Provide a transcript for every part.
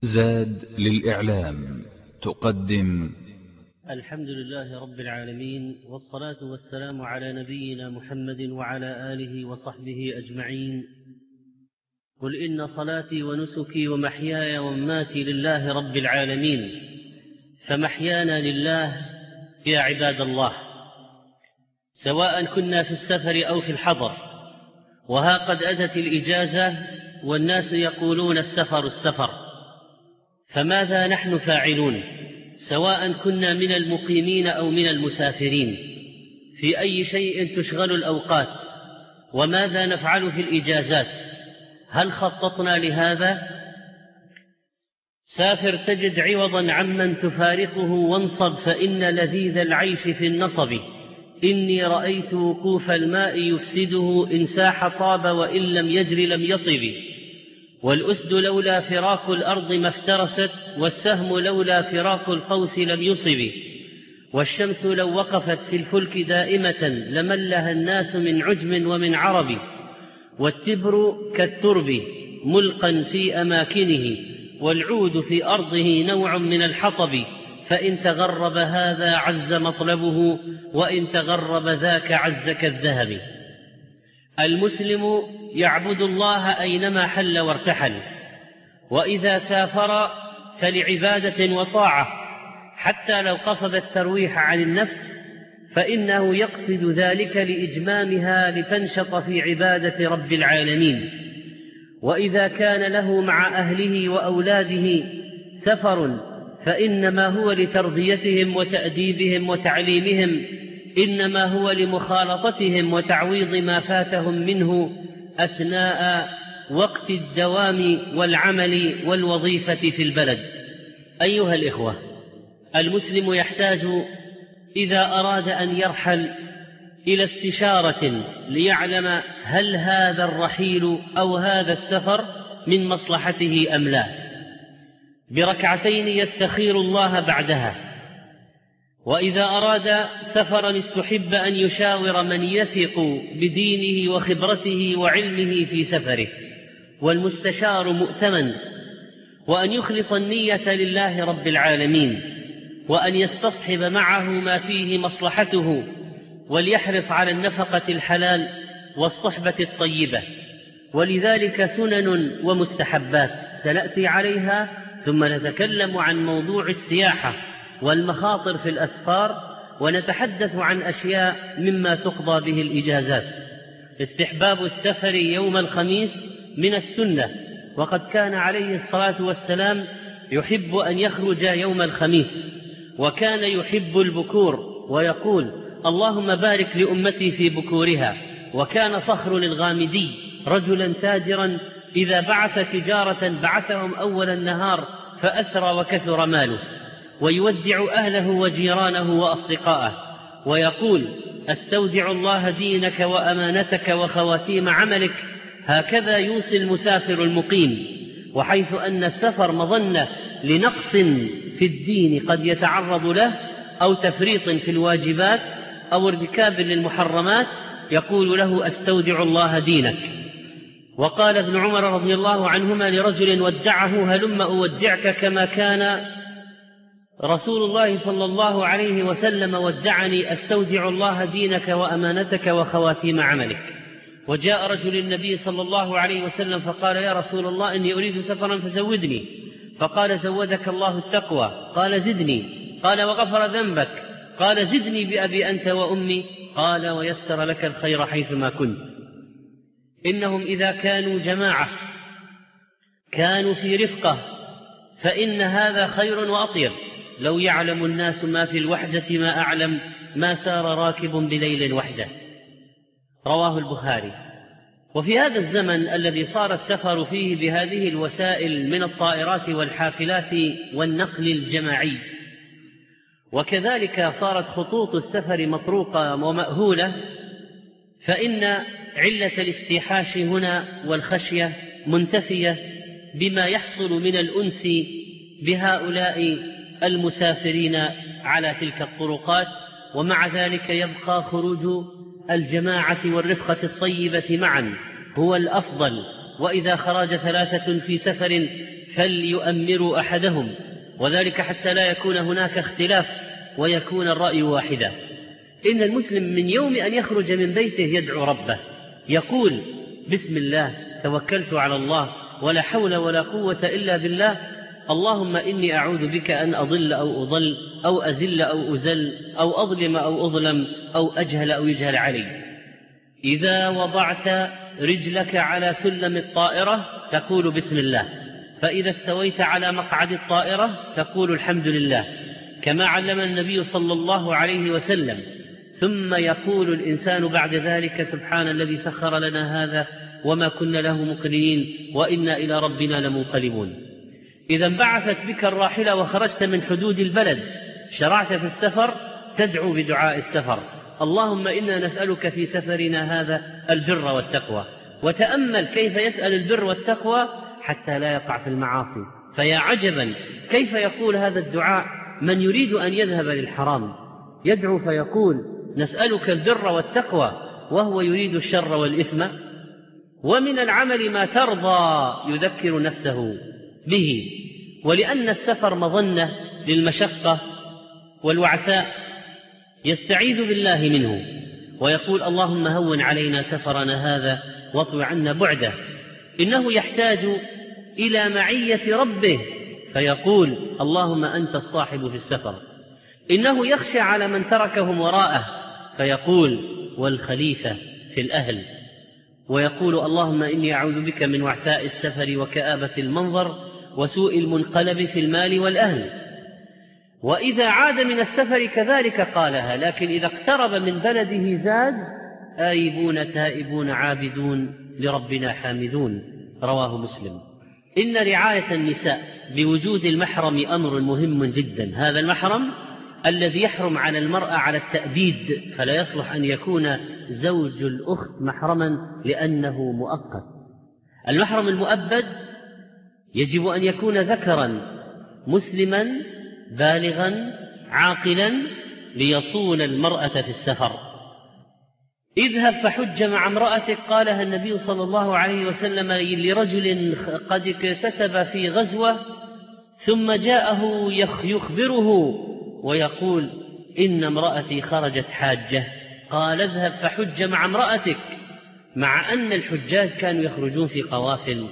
زاد للإعلام تقدم الحمد لله رب العالمين، والصلاة والسلام على نبينا محمد وعلى آله وصحبه أجمعين. قل إن صلاتي ونسكي ومحياي ومماتي لله رب العالمين، فمحيانا لله يا عباد الله، سواء كنا في السفر أو في الحضر. وها قد أتت الإجازة والناس يقولون السفر، فماذا نحن فاعلون؟ سواء كنا من المقيمين أو من المسافرين، في أي شيء تشغل الأوقات؟ وماذا نفعل في الإجازات؟ هل خططنا لهذا؟ سافر تجد عوضا عمن تفارقه وانصب، فإن لذيذ العيش في النصب. إني رأيت وقوف الماء يفسده، إن ساح طاب وإن لم يجر لم يطب. والأسد لولا فراق الأرض ما افترست، والسهم لولا فراق القوس لم يصب. والشمس لو وقفت في الفلك دائمة، لملها الناس من عجم ومن عرب. والتبر كالترب ملقا في أماكنه، والعود في أرضه نوع من الحطب. فإن تغرب هذا عز مطلبه، وإن تغرب ذاك عز كالذهب. المسلم يعبد الله أينما حل وارتحل، وإذا سافر فلعبادة وطاعة، حتى لو قصد الترويح عن النفس فإنه يقصد ذلك لإجمامها لتنشط في عبادة رب العالمين. وإذا كان له مع أهله وأولاده سفر فإنما هو لتربيتهم وتأديبهم وتعليمهم، إنما هو لمخالطتهم وتعويض ما فاتهم منه أثناء وقت الدوام والعمل والوظيفة في البلد. أيها الإخوة، المسلم يحتاج إذا أراد أن يرحل إلى استشارة ليعلم هل هذا الرحيل أو هذا السفر من مصلحته أم لا، بركعتين يستخير الله بعدها. وإذا أراد سفرا استحب أن يشاور من يثق بدينه وخبرته وعلمه في سفره، والمستشار مؤتمن، وأن يخلص النية لله رب العالمين، وأن يستصحب معه ما فيه مصلحته، وليحرص على النفقة الحلال والصحبة الطيبة. ولذلك سنن ومستحبات سنأتي عليها، ثم نتكلم عن موضوع السياحة والمخاطر في الأسفار، ونتحدث عن أشياء مما تقضى به الإجازات. استحباب السفر يوم الخميس من السنة، وقد كان عليه الصلاة والسلام يحب أن يخرج يوم الخميس، وكان يحب البكور ويقول: اللهم بارك لأمتي في بكورها. وكان صخر الغامدي رجلا تاجرا إذا بعث تجارة بعثهم أول النهار فأسرى وكثر ماله، ويودع أهله وجيرانه وأصدقاءه، ويقول: أستودع الله دينك وأمانتك وخواتيم عملك. هكذا يوصي المسافر المقيم. وحيث أن السفر مظنة لنقص في الدين قد يتعرض له، أو تفريط في الواجبات، أو ارتكاب للمحرمات، يقول له: أستودع الله دينك. وقال ابن عمر رضي الله عنهما لرجل ودعه: هلم أودعك كما كان رسول الله صلى الله عليه وسلم ودعني، أستودع الله دينك وأمانتك وخواتيم عملك. وجاء رجل النبي صلى الله عليه وسلم فقال: يا رسول الله، إني أريد سفرا فزودني. فقال: زودك الله التقوى. قال: زدني. قال: وغفر ذنبك. قال: زدني بأبي أنت وأمي. قال: ويسر لك الخير حيثما كنت. إنهم إذا كانوا جماعة كانوا في رفقة، فإن هذا خير وأطيب. لو يعلم الناس ما في الوحدة ما أعلم، ما سار راكب بليل وحده. رواه البخاري. وفي هذا الزمن الذي صار السفر فيه بهذه الوسائل من الطائرات والحافلات والنقل الجماعي، وكذلك صارت خطوط السفر مطروقة ومأهولة، فإن علة الاستيحاش هنا والخشية منتفية بما يحصل من الأنس بهؤلاء المسافرين على تلك الطرقات. ومع ذلك يبقى خروج الجماعة والرفقة الطيبة معا هو الأفضل. وإذا خرج ثلاثة في سفر فليؤمروا أحدهم، وذلك حتى لا يكون هناك اختلاف ويكون الرأي واحدا. إن المسلم من يوم أن يخرج من بيته يدعو ربه، يقول بسم الله توكلت على الله ولا حول ولا قوة إلا بالله، اللهم إني أعوذ بك أن أضل أو أضل أو أزل أو أزل أو أظلم أو أظلم أو أجهل أو يجهل علي. إذا وضعت رجلك على سلم الطائرة تقول بسم الله، فإذا استويت على مقعد الطائرة تقول الحمد لله، كما علم النبي صلى الله عليه وسلم. ثم يقول الإنسان بعد ذلك سبحان الذي سخر لنا هذا وما كنا له مقرنين وإنا إلى ربنا لمنقلبون. إذا انبعثت بك الراحلة وخرجت من حدود البلد شرعت في السفر تدعو بدعاء السفر، اللهم إنا نسألك في سفرنا هذا البر والتقوى. وتأمل كيف يسأل البر والتقوى حتى لا يقع في المعاصي، فيا عجبا كيف يقول هذا الدعاء من يريد أن يذهب للحرام، يدعو فيقول نسألك البر والتقوى وهو يريد الشر والإثم. ومن العمل ما ترضى يذكر نفسه به، ولأن السفر مظنة للمشقة والوعثاء يستعيذ بالله منه ويقول اللهم هون علينا سفرنا هذا واطو عنا بعده. إنه يحتاج إلى معية ربه فيقول اللهم أنت الصاحب في السفر. إنه يخشى على من تركهم وراءه فيقول والخليفة في الأهل، ويقول اللهم إني أعوذ بك من وعثاء السفر وكآبة المنظر وسوء المنقلب في المال والأهل. وإذا عاد من السفر كذلك قالها، لكن إذا اقترب من بلده زاد آيبون تائبون عابدون لربنا حامدون. رواه مسلم. إن رعاية النساء بوجود المحرم أمر مهم جدا. هذا المحرم الذي يحرم على المرأة على التأبيد، فلا يصلح أن يكون زوج الأخت محرما لأنه مؤقت. المحرم المؤبد يجب أن يكون ذكرا مسلما بالغا عاقلا ليصون المرأة في السفر. اذهب فحج مع امرأتك قالها النبي صلى الله عليه وسلم لرجل قد اكتسب في غزوة ثم جاءه يخبره ويقول إن امرأتي خرجت حاجة، قال اذهب فحج مع امرأتك، مع أن الحجاج كانوا يخرجون في قوافل.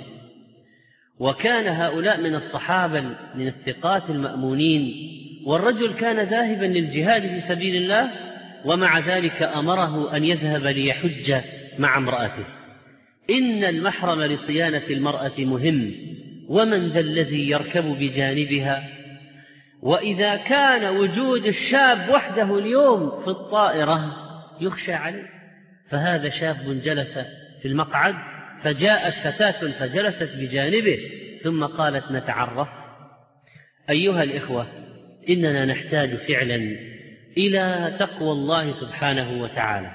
وكان هؤلاء من الصحابة من الثقات المأمونين، والرجل كان ذاهبا للجهاد في سبيل الله ومع ذلك أمره أن يذهب ليحج مع امرأته. إن المحرم لصيانة المرأة مهم، ومن ذا الذي يركب بجانبها؟ وإذا كان وجود الشاب وحده اليوم في الطائرة يخشى عليه، فهذا شاب جلس في المقعد فجاءت فتاة فجلست بجانبه ثم قالت نتعرف. أيها الإخوة، إننا نحتاج فعلا إلى تقوى الله سبحانه وتعالى.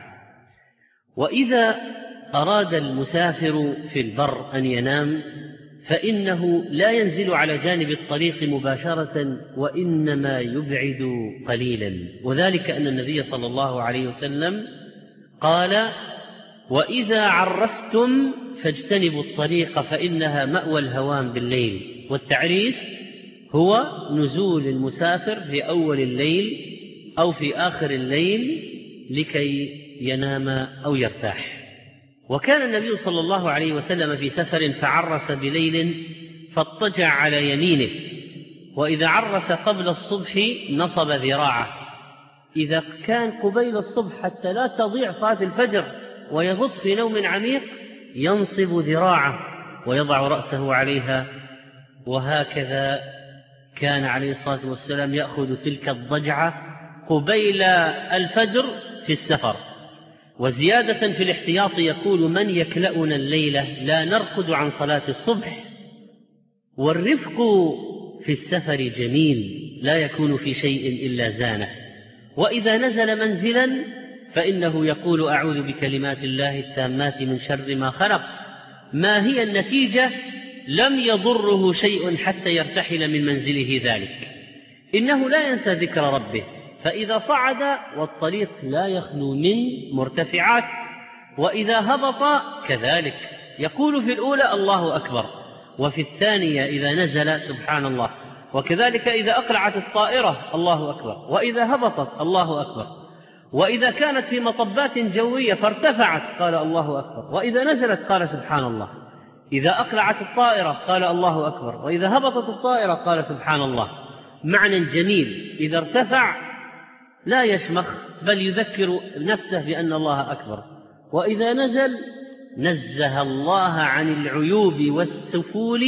وإذا أراد المسافر في البر أن ينام فإنه لا ينزل على جانب الطريق مباشرة، وإنما يبعد قليلا، وذلك أن النبي صلى الله عليه وسلم قال وإذا عرستم فاجتنبوا الطريق فإنها مأوى الهوام بالليل. والتعريس هو نزول المسافر في أول الليل أو في آخر الليل لكي ينام أو يرتاح. وكان النبي صلى الله عليه وسلم في سفر فعرس بليل فاضطجع على يمينه، وإذا عرس قبل الصبح نصب ذراعه، إذا كان قبيل الصبح حتى لا تضيع صلاة الفجر ويغط في نوم عميق ينصب ذراعه ويضع رأسه عليها. وهكذا كان عليه الصلاة والسلام يأخذ تلك الضجعة قبيل الفجر في السفر. وزيادة في الاحتياط يقول من يكلأنا الليلة لا نرقد عن صلاة الصبح. والرفق في السفر جميل لا يكون في شيء إلا زانه. وإذا نزل منزلا فإنه يقول أعوذ بكلمات الله التامات من شر ما خلق. ما هي النتيجة؟ لم يضره شيء حتى يرتحل من منزله ذلك. إنه لا ينسى ذكر ربه، فإذا صعد والطريق لا يخلو من مرتفعات، وإذا هبط كذلك يقول في الأولى الله أكبر، وفي الثانية إذا نزل سبحان الله. وكذلك إذا أقلعت الطائرة الله أكبر، وإذا هبطت الله أكبر، وإذا كانت في مطبات جوية فارتفعت قال الله أكبر، وإذا نزلت قال سبحان الله. إذا أقلعت الطائرة قال الله أكبر، وإذا هبطت الطائرة قال سبحان الله. معنى جميل، إذا ارتفع لا يشمخ بل يذكر نفسه بأن الله أكبر، وإذا نزل نزه الله عن العيوب والسفول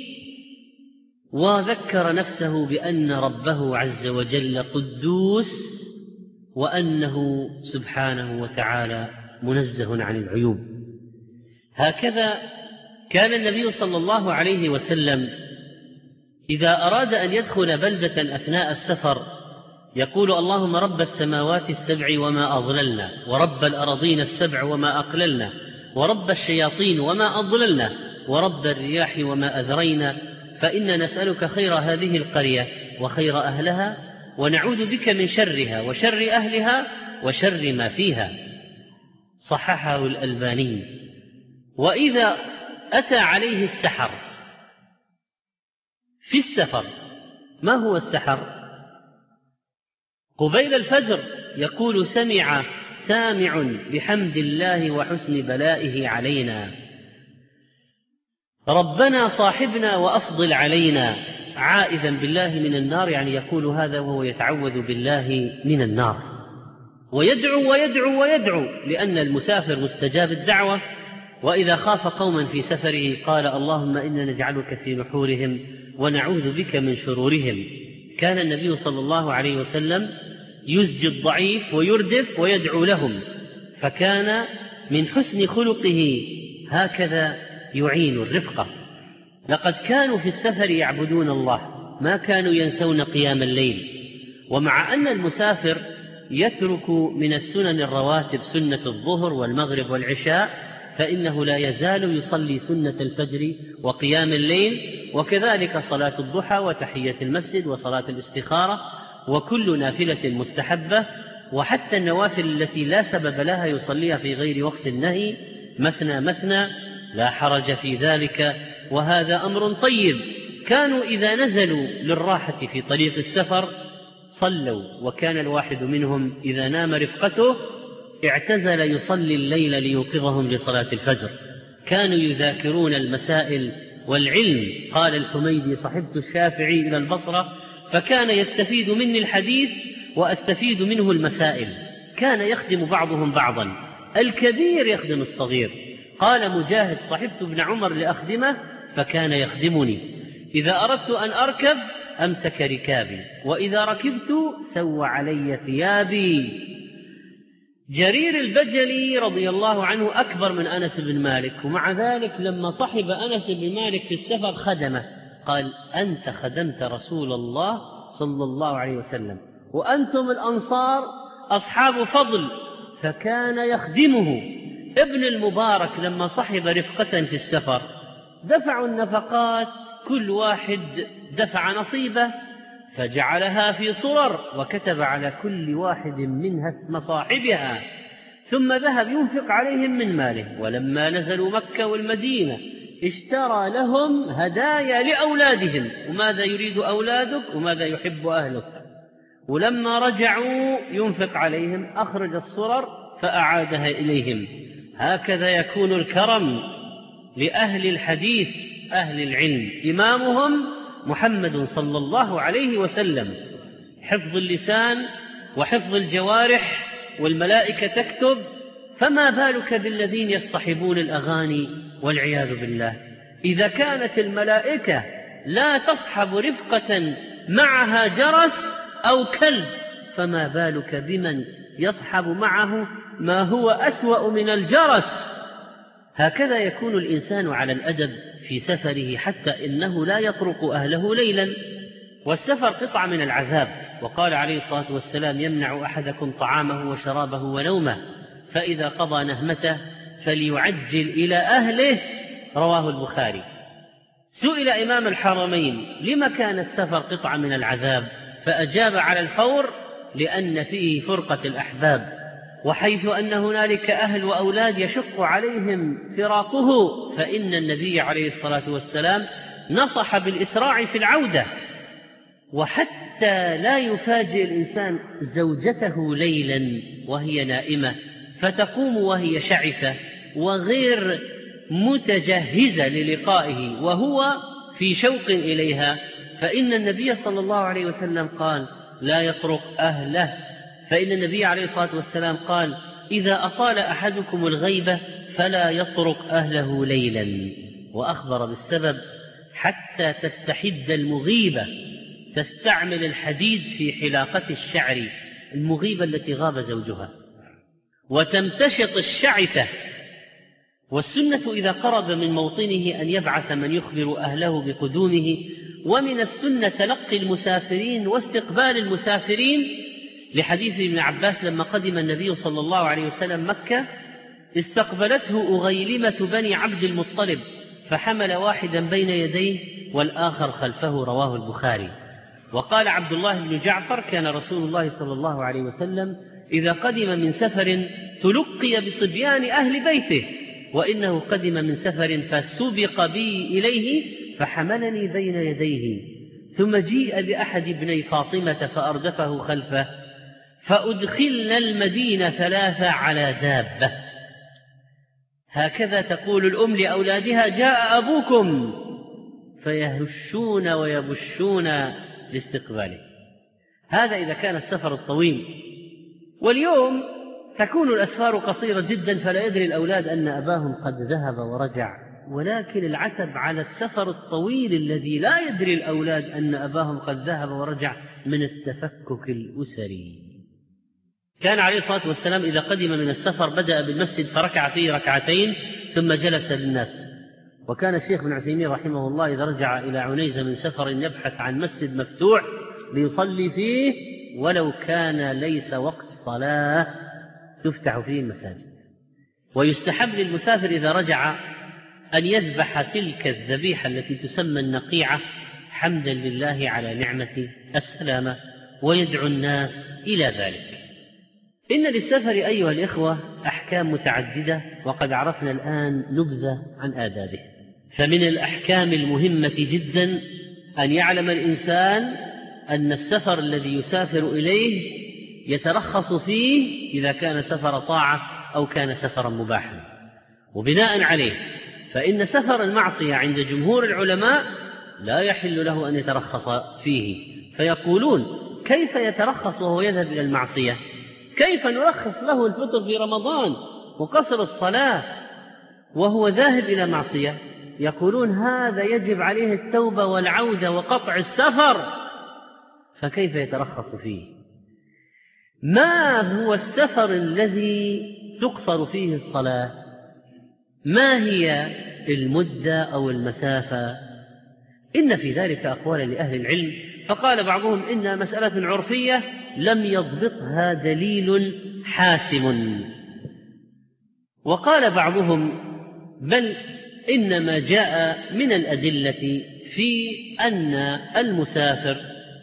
وذكر نفسه بأن ربه عز وجل قدوس، وأنه سبحانه وتعالى منزه عن العيوب. هكذا كان النبي صلى الله عليه وسلم إذا أراد أن يدخل بلدة أثناء السفر يقول اللهم رب السماوات السبع وما أضللنا، ورب الأرضين السبع وما أقللنا، ورب الشياطين وما أضللنا، ورب الرياح وما أذرينا، فإنا نسألك خير هذه القرية وخير أهلها، ونعوذ بك من شرها وشر أهلها وشر ما فيها. صححه الألباني. وإذا أتى عليه السحر في السفر، ما هو السحر؟ قبيل الفجر يقول سمع سامع بحمد الله وحسن بلائه علينا، ربنا صاحبنا وأفضل علينا، عائذا بالله من النار، يعني يقول هذا وهو يتعوذ بالله من النار، ويدعو ويدعو ويدعو، لأن المسافر مستجاب الدعوة. وإذا خاف قوما في سفره قال اللهم إنا نجعلك في نحورهم ونعوذ بك من شرورهم. كان النبي صلى الله عليه وسلم يزجي الضعيف ويردف ويدعو لهم، فكان من حسن خلقه هكذا يعين الرفقة. لقد كانوا في السفر يعبدون الله، ما كانوا ينسون قيام الليل. ومع أن المسافر يترك من السنن الرواتب سنة الظهر والمغرب والعشاء، فإنه لا يزال يصلي سنة الفجر وقيام الليل، وكذلك صلاة الضحى وتحية المسجد وصلاة الاستخارة وكل نافلة مستحبة، وحتى النوافل التي لا سبب لها يصليها في غير وقت النهي مثنى مثنى، لا حرج في ذلك، وهذا أمر طيب. كانوا إذا نزلوا للراحة في طريق السفر صلوا، وكان الواحد منهم إذا نام رفقته اعتزل يصلي الليل ليوقظهم لصلاة الفجر. كانوا يذاكرون المسائل والعلم. قال الحميدي صحبت الشافعي إلى البصرة فكان يستفيد مني الحديث وأستفيد منه المسائل، كان يخدم بعضهم بعضا، الكبير يخدم الصغير. قال مجاهد صحبت ابن عمر لأخدمه فكان يخدمني، إذا أردت أن أركب أمسك ركابي، وإذا ركبت سوى علي ثيابي. جرير البجلي رضي الله عنه أكبر من أنس بن مالك، ومع ذلك لما صحب أنس بن مالك في السفر خدمه، قال أنت خدمت رسول الله صلى الله عليه وسلم، وأنتم الأنصار أصحاب فضل، فكان يخدمه. ابن المبارك لما صحب رفقة في السفر دفعوا النفقات، كل واحد دفع نصيبه، فجعلها في صرر وكتب على كل واحد منها اسم صاحبها، ثم ذهب ينفق عليهم من ماله. ولما نزلوا مكة والمدينة اشترى لهم هدايا لأولادهم، وماذا يريد أولادك وماذا يحب أهلك. ولما رجعوا ينفق عليهم، أخرج الصرر فأعادها إليهم. هكذا يكون الكرم لأهل الحديث أهل العلم، إمامهم محمد صلى الله عليه وسلم. حفظ اللسان وحفظ الجوارح، والملائكة تكتب، فما بالك بالذين يصطحبون الأغاني والعياذ بالله. إذا كانت الملائكة لا تصحب رفقة معها جرس أو كلب، فما بالك بمن يصحب معه ما هو أسوأ من الجرس. هكذا يكون الإنسان على الأدب في سفره، حتى إنه لا يطرق أهله ليلا، والسفر قطعة من العذاب. وقال عليه الصلاة والسلام يمنع أحدكم طعامه وشرابه ونومه، فإذا قضى نهمته فليعجل إلى أهله، رواه البخاري. سئل إمام الحرمين لما كان السفر قطعة من العذاب، فأجاب على الفور لأن فيه فرقة الأحباب، وحيث أن هنالك أهل وأولاد يشق عليهم فراقه، فإن النبي عليه الصلاة والسلام نصح بالإسراع في العودة. وحتى لا يفاجئ الإنسان زوجته ليلا وهي نائمة فتقوم وهي شعثة وغير متجهزة للقائه وهو في شوق إليها، فإن النبي صلى الله عليه وسلم قال لا يطرق أهله، فإن النبي عليه الصلاة والسلام قال إذا أطال أحدكم الغيبة فلا يطرق أهله ليلا، وأخبر بالسبب حتى تستحد المغيبة، تستعمل الحديد في حلاقة الشعر، المغيبة التي غاب زوجها، وتمتشط الشعثة. والسنة إذا قرب من موطنه أن يبعث من يخبر أهله بقدومه. ومن السنة تلقي المسافرين واستقبال المسافرين، لحديث ابن عباس لما قدم النبي صلى الله عليه وسلم مكة استقبلته أغيلمة بني عبد المطلب فحمل واحدا بين يديه والآخر خلفه، رواه البخاري. وقال عبد الله بن جعفر كان رسول الله صلى الله عليه وسلم إذا قدم من سفر تلقي بصبيان أهل بيته، وإنه قدم من سفر فسبق بي إليه فحملني بين يديه، ثم جيء بأحد ابني فاطمة فأردفه خلفه، فأدخلنا المدينة 3 على دابة. هكذا تقول الأم لأولادها جاء أبوكم، فيهشون ويبشون لاستقباله. هذا إذا كان السفر الطويل. واليوم تكون الأسفار قصيرة جدا فلا يدري الأولاد أن أباهم قد ذهب ورجع، ولكن العتب على السفر الطويل الذي لا يدري الأولاد أن أباهم قد ذهب ورجع من التفكك الأسري. كان عليه الصلاة والسلام إذا قدم من السفر بدأ بالمسجد فركع فيه 2 ركعتين ثم جلس للناس. وكان الشيخ بن عثيمين رحمه الله إذا رجع إلى عنيزة من سفر يبحث عن مسجد مفتوح ليصلي فيه ولو كان ليس وقت صلاة تفتح فيه المساجد. ويستحب للمسافر إذا رجع أن يذبح تلك الذبيحة التي تسمى النقيعة حمدا لله على نعمة السلامة ويدعو الناس إلى ذلك. إن للسفر أيها الإخوة أحكام متعددة، وقد عرفنا الآن نبذة عن آدابه. فمن الأحكام المهمة جدا أن يعلم الإنسان أن السفر الذي يسافر إليه يترخص فيه إذا كان سفر طاعة أو كان سفرا مباحا. وبناء عليه فإن سفر المعصية عند جمهور العلماء لا يحل له أن يترخص فيه، فيقولون كيف يترخص وهو يذهب إلى المعصية؟ كيف نرخص له الفطر في رمضان وقصر الصلاة وهو ذاهب إلى معصية؟ يقولون هذا يجب عليه التوبة والعودة وقطع السفر، فكيف يترخص فيه؟ ما هو السفر الذي تقصر فيه الصلاة؟ ما هي المدة أو المسافة؟ إن في ذلك أقوالا لأهل العلم، فقال بعضهم إنها مسألة عرفية لم يضبطها دليل حاسم، وقال بعضهم بل إنما جاء من الأدلة في أن المسافر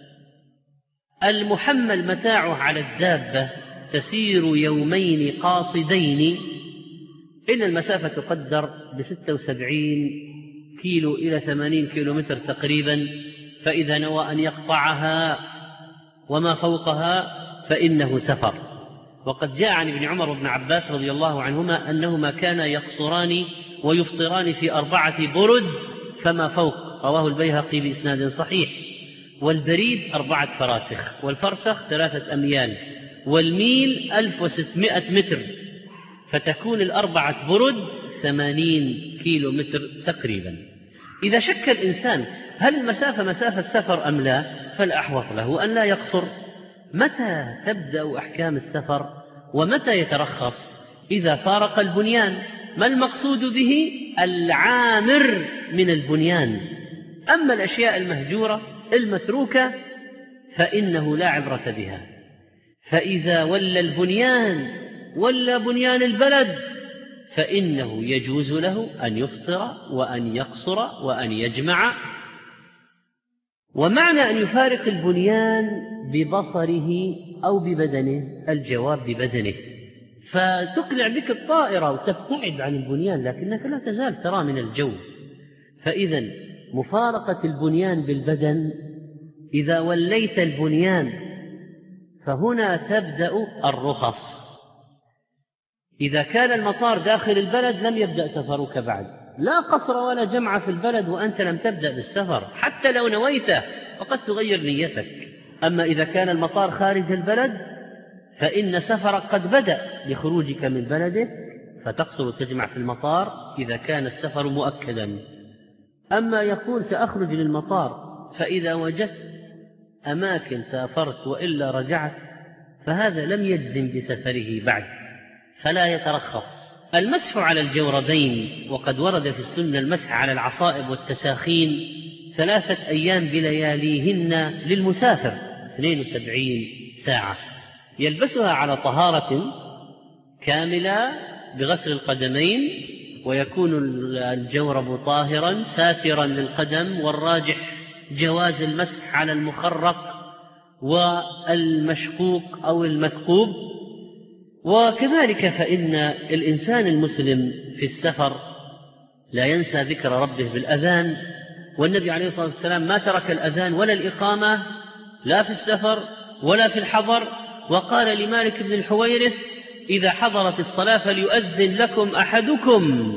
المحمل متاعه على الدابة تسير يومين قاصدين، إن المسافة تقدر ب76 كيلو إلى 80 كيلومتر تقريبا، فإذا نوى أن يقطعها وما فوقها فإنه سفر. وقد جاء عن ابن عمر وابن عباس رضي الله عنهما أنهما كانا يقصران ويفطران في 4 برد فما فوق، رواه البيهقي بإسناد صحيح. والبريد 4 فراسخ، والفرسخ 3 أميال، والميل 1600 متر، فتكون 4 برد 80 كيلو متر تقريبا. إذا شك الإنسان هل المسافة مسافة سفر أم لا، فالأحوط له أن لا يقصر. متى تبدأ أحكام السفر ومتى يترخص؟ إذا فارق البنيان. ما المقصود به؟ العامر من البنيان. أما الأشياء المهجورة المتروكة فإنه لا عبرة بها. فإذا ولى البنيان ولا بنيان البلد فإنه يجوز له أن يفطر وأن يقصر وأن يجمع. ومعنى أن يفارق البنيان ببصره أو ببدنه، الجواب ببدنه، فتقلع بك الطائرة وتبتعد عن البنيان لكنك لا تزال ترى من الجو. فإذا مفارقة البنيان بالبدن، إذا وليت البنيان فهنا تبدأ الرخص. إذا كان المطار داخل البلد لم يبدأ سفرك بعد، لا قصر ولا جمع في البلد وأنت لم تبدأ بالسفر، حتى لو نويته وقد تغير نيتك. أما إذا كان المطار خارج البلد فإن سفرك قد بدأ لخروجك من بلدك، فتقصر وتجمع في المطار إذا كان السفر مؤكدا. أما يقول سأخرج للمطار فإذا وجدت أماكن سافرت وإلا رجعت، فهذا لم يجزم بسفره بعد، فلا يترخص. المسح على الجوربين، وقد ورد في السنة المسح على العصائب والتساخين 3 أيام بلياليهن للمسافر 72 ساعة، يلبسها على طهارة كاملة بغسل القدمين، ويكون الجورب طاهرا ساترا للقدم، والراجح جواز المسح على المخرق والمشقوق أو المثقوب. وكذلك فإن الإنسان المسلم في السفر لا ينسى ذكر ربه بالأذان، والنبي عليه الصلاة والسلام ما ترك الأذان ولا الإقامة لا في السفر ولا في الحضر، وقال لمالك بن الحويرث: إذا حضرت الصلاة فليؤذن لكم أحدكم.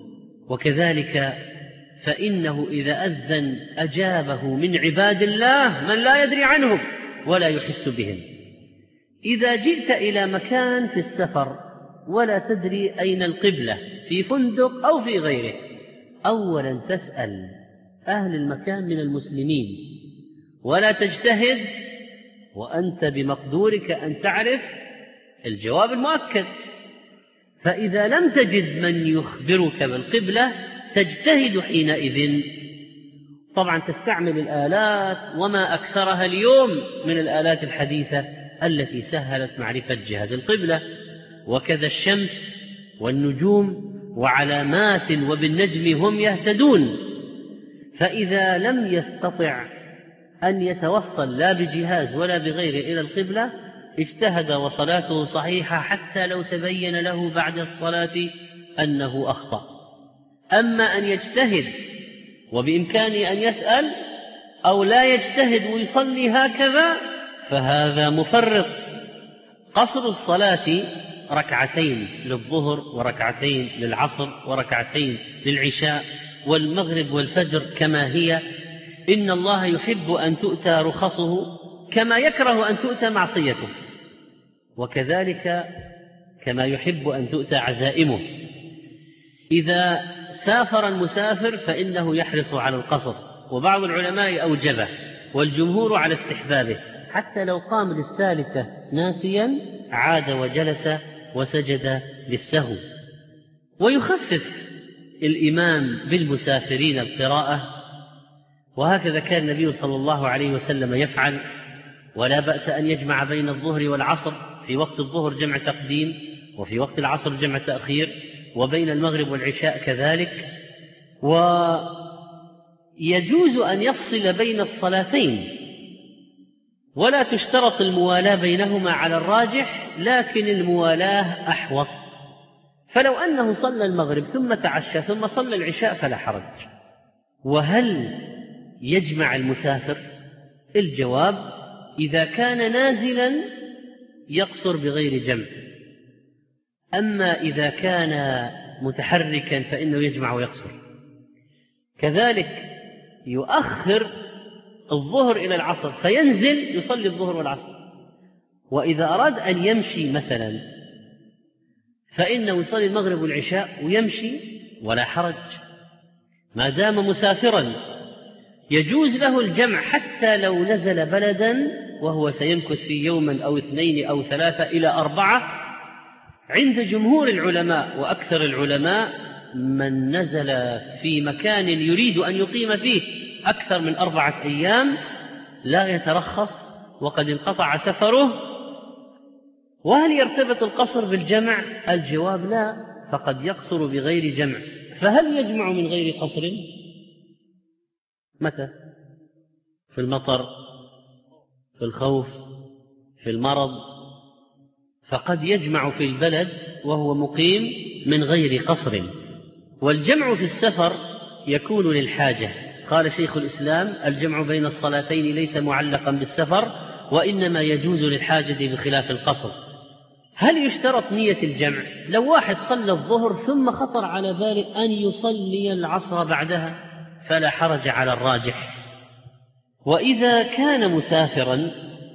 وكذلك فإنه إذا أذن أجابه من عباد الله من لا يدري عنهم ولا يحس بهم. إذا جئت إلى مكان في السفر ولا تدري أين القبلة، في فندق أو في غيره، أولا تسأل أهل المكان من المسلمين، ولا تجتهد وأنت بمقدورك أن تعرف الجواب المؤكد. فإذا لم تجد من يخبرك بالقبلة تجتهد حينئذ، طبعا تستعمل الآلات، وما أكثرها اليوم من الآلات الحديثة التي سهلت معرفة جهة القبلة، وكذا الشمس والنجوم وعلامات، وبالنجم هم يهتدون. فإذا لم يستطع أن يتوصل لا بجهاز ولا بغيره إلى القبلة اجتهد وصلاته صحيحة حتى لو تبين له بعد الصلاة أنه أخطأ. أما أن يجتهد وبإمكانه أن يسأل، أو لا يجتهد ويصلي هكذا، فهذا مفرط. قصر الصلاة 2 للظهر وركعتين للعصر وركعتين للعشاء والمغرب والفجر كما هي. إن الله يحب أن تؤتى رخصه كما يكره أن تؤتى معصيته، وكذلك كما يحب أن تؤتى عزائمه. إذا سافر المسافر فإنه يحرص على القصر، وبعض العلماء أوجبه والجمهور على استحبابه، حتى لو قام للثالثة ناسيا عاد وجلس وسجد للسهو. ويخفف الإمام بالمسافرين القراءة، وهكذا كان النبي صلى الله عليه وسلم يفعل. ولا بأس أن يجمع بين الظهر والعصر، في وقت الظهر جمع تقديم، وفي وقت العصر جمع تأخير، وبين المغرب والعشاء كذلك. ويجوز أن يفصل بين الصلاتين، ولا تشترط الموالاة بينهما على الراجح، لكن الموالاة أحوط. فلو أنه صلى المغرب ثم تعشى ثم صلى العشاء فلا حرج. وهل يجمع المسافر؟ الجواب: إذا كان نازلا يقصر بغير جمع، أما إذا كان متحركا فإنه يجمع ويقصر. كذلك يؤخر الظهر إلى العصر فينزل يصلي الظهر والعصر، وإذا أراد أن يمشي مثلا فإنه يصلي المغرب والعشاء ويمشي ولا حرج، ما دام مسافرا. يجوز له الجمع حتى لو نزل بلدا وهو سيمكث فيه يوما أو 2 أو 3 إلى 4. عند جمهور العلماء وأكثر العلماء من نزل في مكان يريد أن يقيم فيه أكثر من 4 أيام لا يترخص وقد انقطع سفره. وهل يرتبط القصر بالجمع؟ الجواب: لا، فقد يقصر بغير جمع. فهل يجمع من غير قصر؟ متى؟ في المطر، في الخوف، في المرض، فقد يجمع في البلد وهو مقيم من غير قصر. والجمع في السفر يكون للحاجة، قال شيخ الإسلام: الجمع بين الصلاتين ليس معلقا بالسفر، وإنما يجوز للحاجة بخلاف القصر. هل يشترط نية الجمع؟ لو واحد صلى الظهر ثم خطر على باله أن يصلي العصر بعدها فلا حرج على الراجح. وإذا كان مسافرا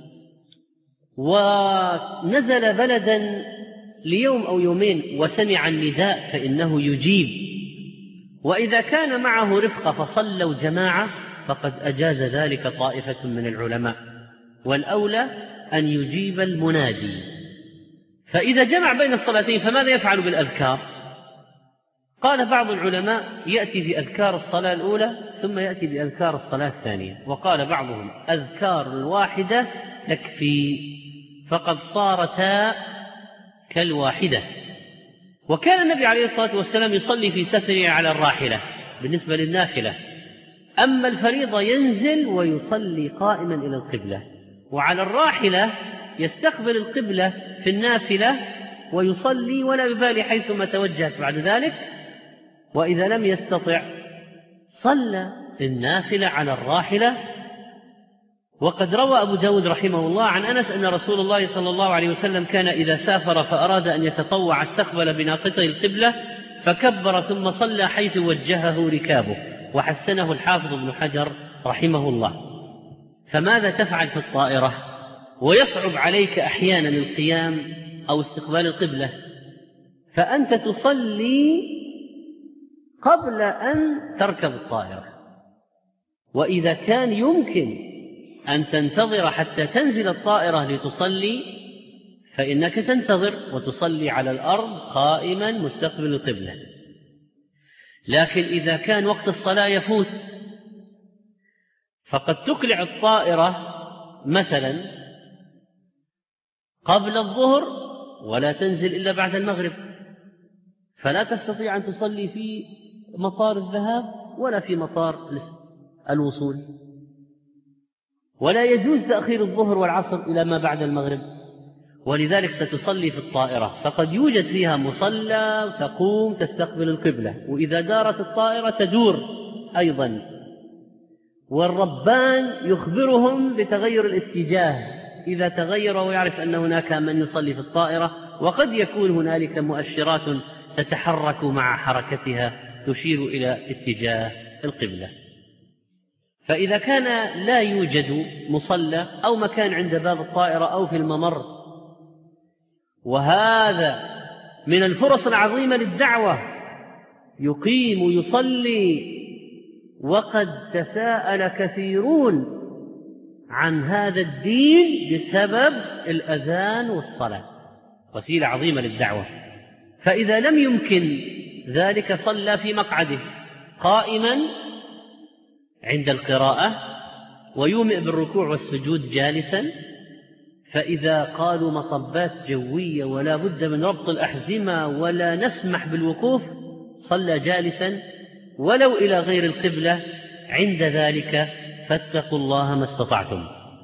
ونزل بلدا ليوم أو يومين وسمع النداء فإنه يجيب. وإذا كان معه رفقة فصلوا جماعة فقد أجاز ذلك طائفة من العلماء، والأولى أن يجيب المنادي. فإذا جمع بين الصلاتين فماذا يفعل بالأذكار؟ قال بعض العلماء: يأتي بأذكار الصلاة الأولى ثم يأتي بأذكار الصلاة الثانية. وقال بعضهم: أذكار الواحدة تكفي، فقد صارتا كالواحدة. وكان النبي عليه الصلاة والسلام يصلي في سفره على الراحلة بالنسبة للنافلة، أما الفريضة ينزل ويصلي قائما إلى القبلة، وعلى الراحلة يستقبل القبلة في النافلة ويصلي ولا يبالي حيثما توجهت بعد ذلك. وإذا لم يستطع صلى النافلة على الراحلة. وقد روى أبو داود رحمه الله عن أنس أن رسول الله صلى الله عليه وسلم كان إذا سافر فأراد أن يتطوع استقبل بناقته القبلة فكبر ثم صلى حيث وجهه ركابه، وحسنه الحافظ ابن حجر رحمه الله. فماذا تفعل في الطائرة ويصعب عليك أحيانا القيام أو استقبال القبلة؟ فأنت تصلي قبل أن تركب الطائرة. وإذا كان يمكن أن تنتظر حتى تنزل الطائرة لتصلي فإنك تنتظر وتصلي على الأرض قائما مستقبل القبلة. لكن إذا كان وقت الصلاة يفوت فقد تقلع الطائرة مثلا قبل الظهر ولا تنزل إلا بعد المغرب، فلا تستطيع أن تصلي في مطار الذهاب ولا في مطار الوصول، ولا يجوز تأخير الظهر والعصر إلى ما بعد المغرب، ولذلك ستصلي في الطائرة. فقد يوجد فيها مصلى تقوم تستقبل القبلة، وإذا دارت الطائرة تدور أيضا، والربان يخبرهم بتغير الاتجاه إذا تغير ويعرف أن هناك من يصلي في الطائرة، وقد يكون هنالك مؤشرات تتحرك مع حركتها تشير إلى اتجاه القبلة. فإذا كان لا يوجد مصلى أو مكان عند باب الطائرة أو في الممر، وهذا من الفرص العظيمة للدعوة، يقيم يصلي، وقد تساءل كثيرون عن هذا الدين بسبب الأذان والصلاة، وسيلة عظيمة للدعوة. فإذا لم يمكن ذلك صلى في مقعده قائما عند القراءة ويومئ بالركوع والسجود جالسا. فإذا قالوا مطبات جوية ولا بد من ربط الأحزمة ولا نسمح بالوقوف صلى جالسا ولو إلى غير القبلة. عند ذلك فاتقوا الله ما استطعتم.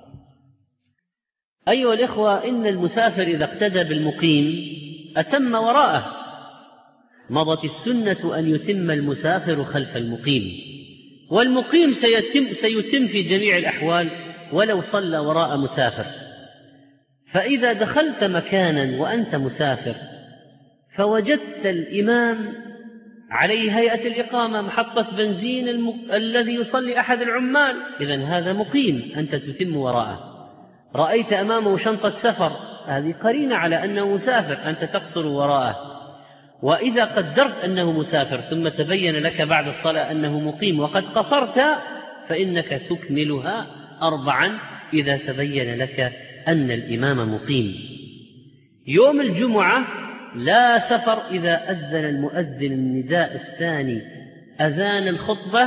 أيها الإخوة، إن المسافر إذا اقتدى بالمقيم أتم وراءه. مضت السنة أن يتم المسافر خلف المقيم، والمقيم سيتم في جميع الأحوال ولو صلى وراء مسافر. فإذا دخلت مكانا وأنت مسافر فوجدت الإمام عليه هيئة الإقامة محطة بنزين الذي يصلي أحد العمال، إذن هذا مقيم أنت تتم وراءه. رأيت أمامه شنطة سفر، هذه قرينة على أنه مسافر، أنت تقصر وراءه. وإذا قدرت أنه مسافر ثم تبين لك بعد الصلاة أنه مقيم وقد قصرت فإنك تكملها 4 إذا تبين لك أن الإمام مقيم. يوم الجمعة لا سفر إذا أذن المؤذن النداء الثاني أذان الخطبة،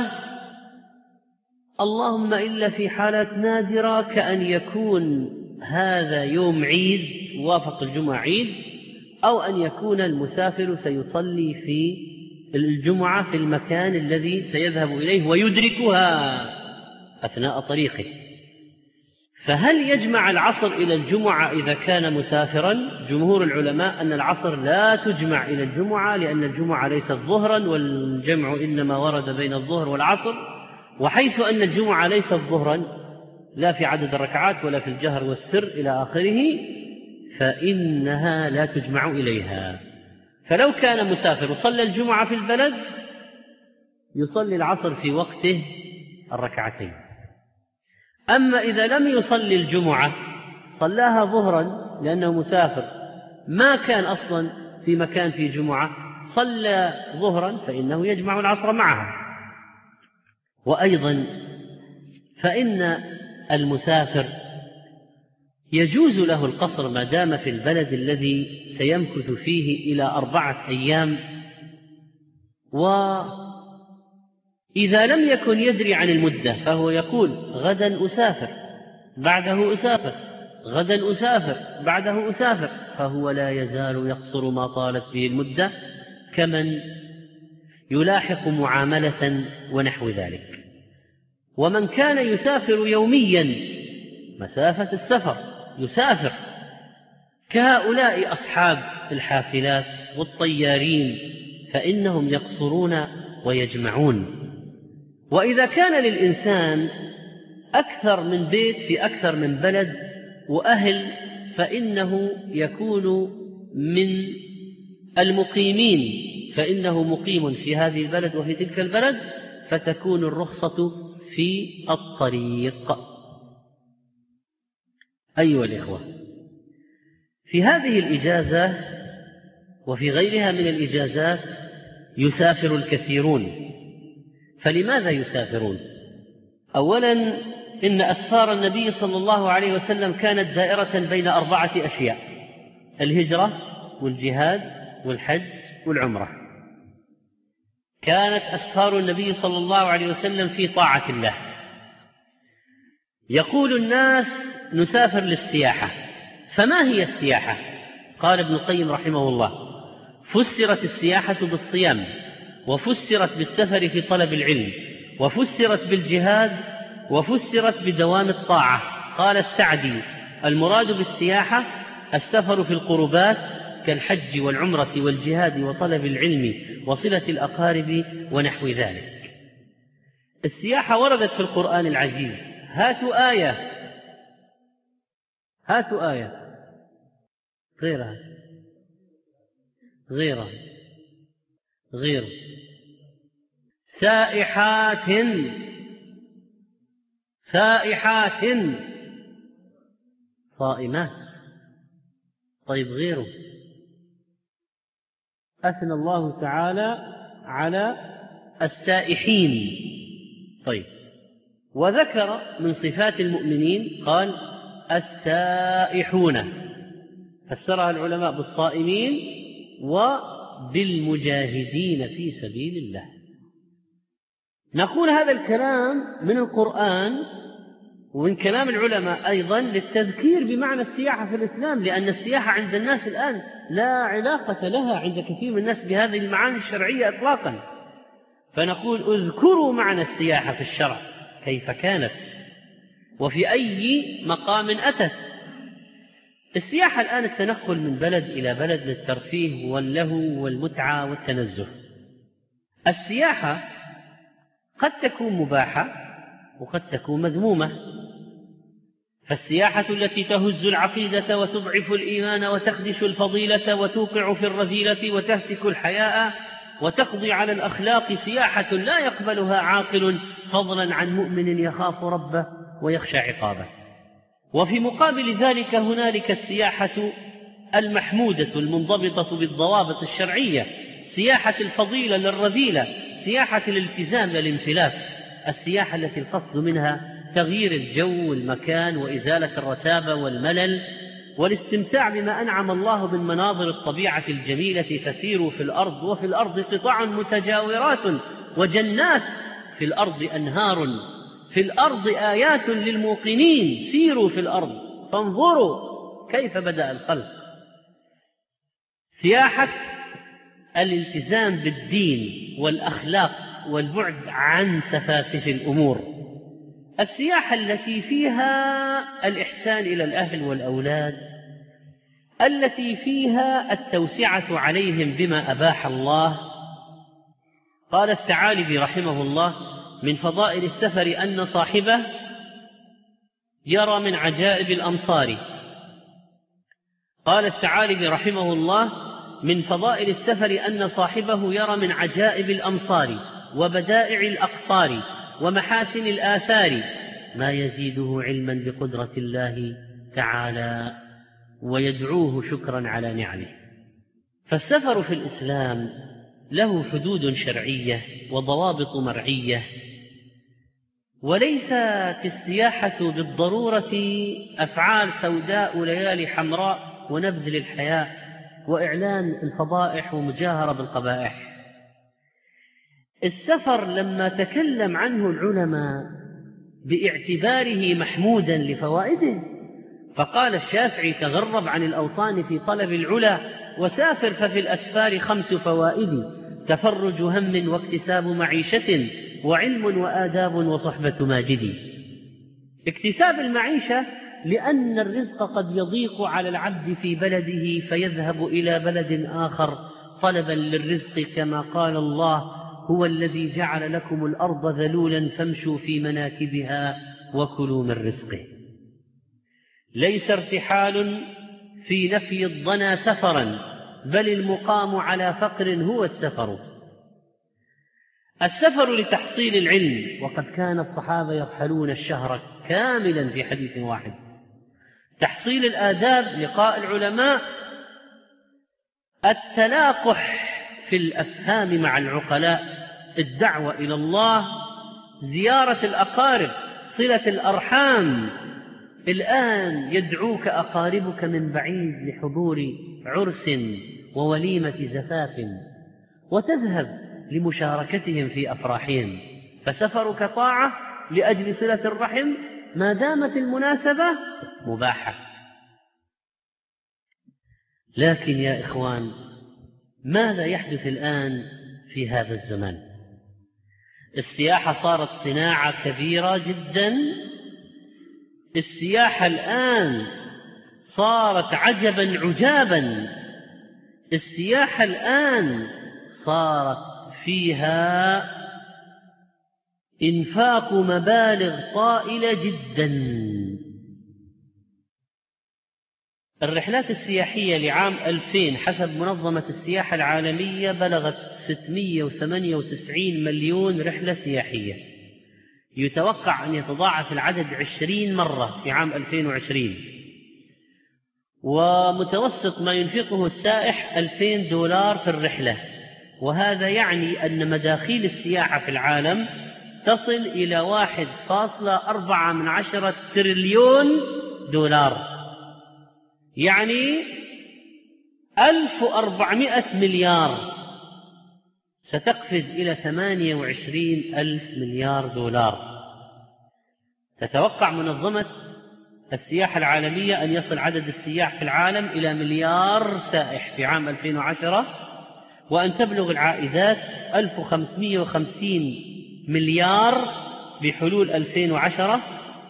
اللهم إلا في حالات نادرة كأن يكون هذا يوم عيد وافق الجمعة عيد، أو أن يكون المسافر سيصلي في الجمعة في المكان الذي سيذهب إليه ويدركها أثناء طريقه. فهل يجمع العصر إلى الجمعة إذا كان مسافرا؟ جمهور العلماء أن العصر لا تجمع إلى الجمعة، لأن الجمعة ليست ظهرا، والجمع إنما ورد بين الظهر والعصر. وحيث أن الجمعة ليست ظهرا لا في عدد الركعات ولا في الجهر والسر إلى آخره، فإنها لا تجمع إليها. فلو كان مسافر وصلى الجمعة في البلد يصلي العصر في وقته الركعتين. أما إذا لم يصلي الجمعة صلاها ظهرا لأنه مسافر ما كان أصلا في مكان في جمعة، صلى ظهرا فإنه يجمع العصر معها. وأيضا فإن المسافر يجوز له القصر ما دام في البلد الذي سيمكث فيه إلى 4 أيام، وإذا لم يكن يدري عن المدة فهو يقول غدا أسافر بعده أسافر، غدا أسافر بعده أسافر، فهو لا يزال يقصر ما طالت به المدة كمن يلاحق معاملة ونحو ذلك. ومن كان يسافر يوميا مسافة السفر يسافر كهؤلاء أصحاب الحافلات والطيارين فإنهم يقصرون ويجمعون. وإذا كان للإنسان أكثر من بيت في أكثر من بلد وأهل فإنه يكون من المقيمين، فإنه مقيم في هذه البلد وفي تلك البلد، فتكون الرخصة في الطريق. أيها الإخوة، في هذه الإجازة وفي غيرها من الإجازات يسافر الكثيرون. فلماذا يسافرون؟ أولا إن أسفار النبي صلى الله عليه وسلم كانت دائرة بين 4 أشياء: الهجرة والجهاد والحج والعمرة. كانت أسفار النبي صلى الله عليه وسلم في طاعة الله. يقول الناس نسافر للسياحة، فما هي السياحة؟ قال ابن القيم رحمه الله: فسرت السياحة بالصيام، وفسرت بالسفر في طلب العلم، وفسرت بالجهاد، وفسرت بدوام الطاعة. قال السعدي: المراد بالسياحة السفر في القربات كالحج والعمرة والجهاد وطلب العلم وصلة الأقارب ونحو ذلك. السياحة وردت في القرآن العزيز. هاتوا آية غيرها سائحات صائمات. طيب غيره؟ أثنى الله تعالى على السائحين. طيب، وذكر من صفات المؤمنين قال السائحون، فسرها العلماء بالصائمين وبالمجاهدين في سبيل الله. نقول هذا الكلام من القرآن ومن كلام العلماء أيضا للتذكير بمعنى السياحة في الإسلام، لأن السياحة عند الناس الآن لا علاقة لها عند كثير من الناس بهذه المعاني الشرعية إطلاقا. فنقول اذكروا معنى السياحة في الشرع كيف كانت وفي أي مقام أتت. السياحة الآن التنقل من بلد إلى بلد للترفيه واللهو والمتعة والتنزه. السياحة قد تكون مباحة وقد تكون مذمومة. فالسياحة التي تهز العقيدة وتضعف الإيمان وتخدش الفضيلة وتوقع في الرذيلة وتهتك الحياء وتقضي على الأخلاق سياحة لا يقبلها عاقل، فضلا عن مؤمن يخاف ربه ويخشى عقابه. وفي مقابل ذلك هنالك السياحة المحمودة المنضبطة بالضوابط الشرعية، سياحة الفضيلة للرذيلة، سياحة الالتزام للانفلات، السياحة التي القصد منها تغيير الجو والمكان وإزالة الرتابة والملل والاستمتاع بما أنعم الله من مناظر الطبيعة الجميلة. فسيروا في الأرض وفي الأرض قطع متجاورات وجنات، في الأرض أنهار، في الأرض آيات للموقنين. سيروا في الأرض فانظروا كيف بدأ الخلق. سياحة الالتزام بالدين والأخلاق والبعد عن سفاسف الأمور، السياحة التي فيها الإحسان إلى الأهل والأولاد، التي فيها التوسعة عليهم بما أباح الله. قال الثعالبي رحمه الله: من فضائل السفر أن صاحبه يرى من عجائب الأمصار. قال الثعالبي رحمه الله: من فضائل السفر أن صاحبه يرى من عجائب الأمصار وبدائع الأقطار ومحاسن الآثار ما يزيده علما بقدرة الله تعالى ويدعوه شكرا على نعمه. فالسفر في الإسلام له حدود شرعية وضوابط مرعية، وليست السياحة بالضرورة أفعال سوداء وليالي حمراء ونبذ للحياء وإعلان الفضائح ومجاهرة بالقبائح. السفر لما تكلم عنه العلماء باعتباره محمودا لفوائده، فقال الشافعي: تغرب عن الأوطان في طلب العلا وسافر ففي الأسفار 5 فوائد: تفرج هم واكتساب معيشة وعلم وآداب وصحبة ماجد. اكتساب المعيشة لأن الرزق قد يضيق على العبد في بلده فيذهب إلى بلد آخر طلبا للرزق، كما قال الله: هو الذي جعل لكم الأرض ذلولا فامشوا في مناكبها وكلوا من رزقه. ليس ارتحال في نفي الضنا سفرا، بل المقام على فقر هو السفر. السفر لتحصيل العلم، وقد كان الصحابة يرحلون الشهر كاملا في حديث واحد. تحصيل الآداب، لقاء العلماء، التلاقح في الأفهام مع العقلاء، الدعوة إلى الله، زيارة الأقارب، صلة الأرحام. الآن يدعوك أقاربك من بعيد لحضور عرس ووليمة زفاف، وتذهب لمشاركتهم في أفراحهم. فسفرك طاعة لأجل صلة الرحم ما دامت المناسبة مباحة. لكن يا إخوان، ماذا يحدث الآن في هذا الزمان؟ السياحة صارت صناعة كبيرة جدا. السياحة الآن صارت عجبا عجابا. السياحة الآن صارت فيها إنفاق مبالغ طائلة جدا. الرحلات السياحية لعام 2000 حسب منظمة السياحة العالمية بلغت 698 مليون رحلة سياحية. يتوقع أن يتضاعف العدد 20 مرة في عام 2020. ومتوسط ما ينفقه السائح $2000 في الرحلة، وهذا يعني أن مداخيل السياحة في العالم تصل إلى 1.4 تريليون دولار، يعني 1400 مليار، ستقفز إلى 28,000 مليار دولار. تتوقع منظمة السياحة العالمية أن يصل عدد السياح في العالم إلى 1,000,000,000 سائح في عام 2010، وأن تبلغ العائدات 1550 مليار بحلول 2010،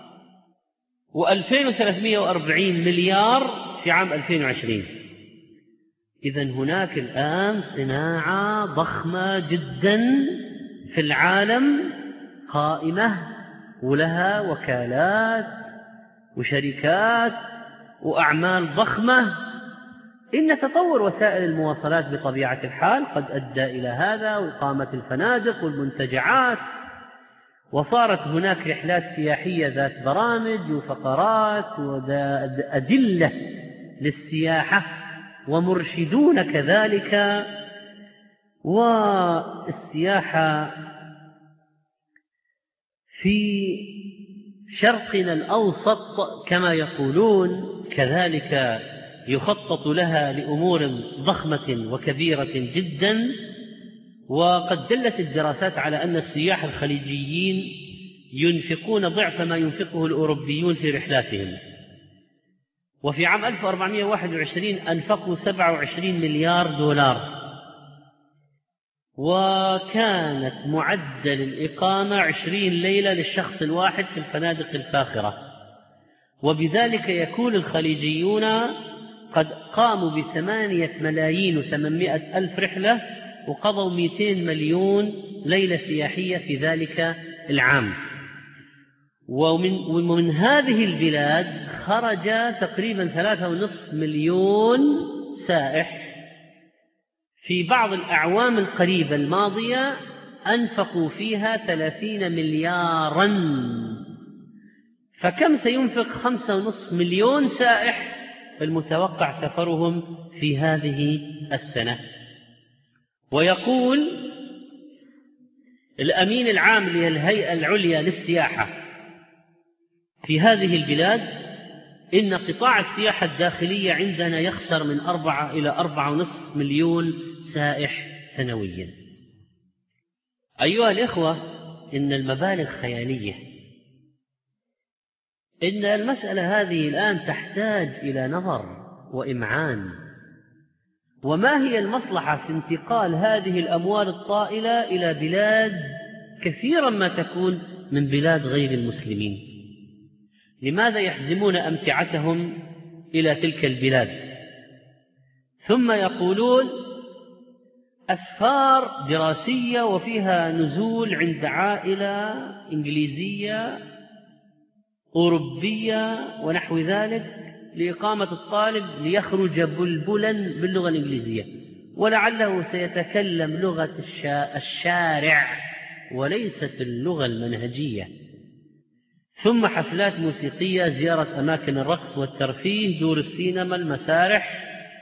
و2340 مليار في عام 2020. إذن هناك الآن صناعة ضخمة جدا في العالم قائمة، ولها وكالات وشركات وأعمال ضخمة. إن تطور وسائل المواصلات بطبيعة الحال قد أدى إلى هذا، وإقامة الفنادق والمنتجعات، وصارت هناك رحلات سياحية ذات برامج وفقرات وأدلة للسياحة ومرشدون كذلك. والسياحة في شرقنا الأوسط كما يقولون كذلك يخطط لها لأمور ضخمة وكبيرة جدا. وقد دلت الدراسات على أن السياح الخليجيين ينفقون ضعف ما ينفقه الأوروبيون في رحلاتهم. وفي عام 1421 أنفقوا 27 مليار دولار، وكانت معدل الإقامة 20 ليلة للشخص الواحد في الفنادق الفاخرة. وبذلك يكون الخليجيون قد قاموا ب8,800,000 رحلة، وقضوا 200 مليون ليلة سياحية في ذلك العام. ومن هذه البلاد خرج تقريبا 3.5 مليون سائح في بعض الأعوام القريبة الماضية، أنفقوا فيها 30 مليارا. فكم سينفق 5.5 مليون سائح المتوقع سفرهم في هذه السنة؟ ويقول الأمين العام للهيئة العليا للسياحة في هذه البلاد إن قطاع السياحة الداخلية عندنا يخسر من 4 إلى 4.5 مليون سائح سنويا. أيها الإخوة، إن المبالغ خيالية. إن المسألة هذه الآن تحتاج إلى نظر وإمعان. وما هي المصلحة في انتقال هذه الأموال الطائلة إلى بلاد كثيرا ما تكون من بلاد غير المسلمين؟ لماذا يحزمون أمتعتهم إلى تلك البلاد؟ ثم يقولون أسفار دراسية وفيها نزول عند عائلة إنجليزية أوروبية ونحو ذلك لإقامة الطالب ليخرج بلبلا باللغة الإنجليزية، ولعله سيتكلم لغة الشارع وليست اللغة المنهجية. ثم حفلات موسيقية، زيارة أماكن الرقص والترفيه، دور السينما، المسارح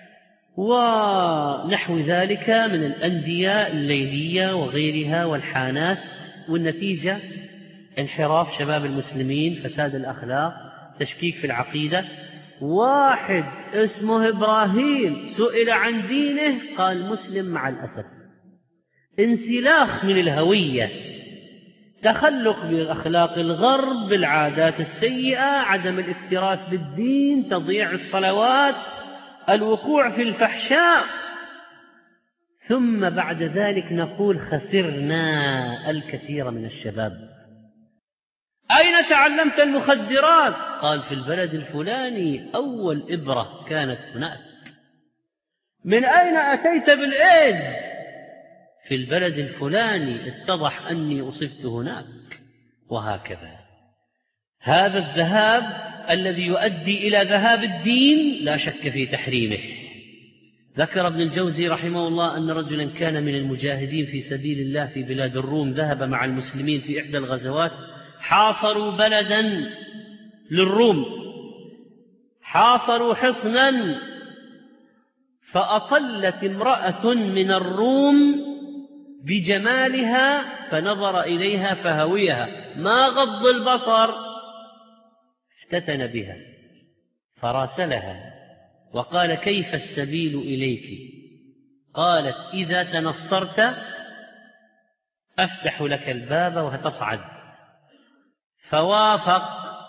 ونحو ذلك من الأندية الليلية وغيرها والحانات. والنتيجة انحراف شباب المسلمين، فساد الأخلاق، تشكيك في العقيدة. واحد اسمه إبراهيم سئل عن دينه قال مسلم مع الأسف. انسلاخ من الهوية، تخلق بأخلاق الغرب، بالعادات السيئة، عدم الاكتراث بالدين، تضييع الصلوات، الوقوع في الفحشاء. ثم بعد ذلك نقول خسرنا الكثير من الشباب. أين تعلمت المخدرات؟ قال في البلد الفلاني، أول إبرة كانت هناك. من أين أتيت بالإيدز؟ في البلد الفلاني، اتضح أني أصبت هناك. وهكذا. هذا الذهاب الذي يؤدي إلى ذهاب الدين لا شك في تحريمه. ذكر ابن الجوزي رحمه الله أن رجلا كان من المجاهدين في سبيل الله في بلاد الروم، ذهب مع المسلمين في إحدى الغزوات، حاصروا بلدا للروم، حاصروا حصنا، فأطلت امرأة من الروم بجمالها فنظر إليها فهويها، ما غض البصر، افتتن بها فراسلها وقال كيف السبيل إليك؟ قالت إذا تنصرت أفتح لك الباب وتصعد. فوافق،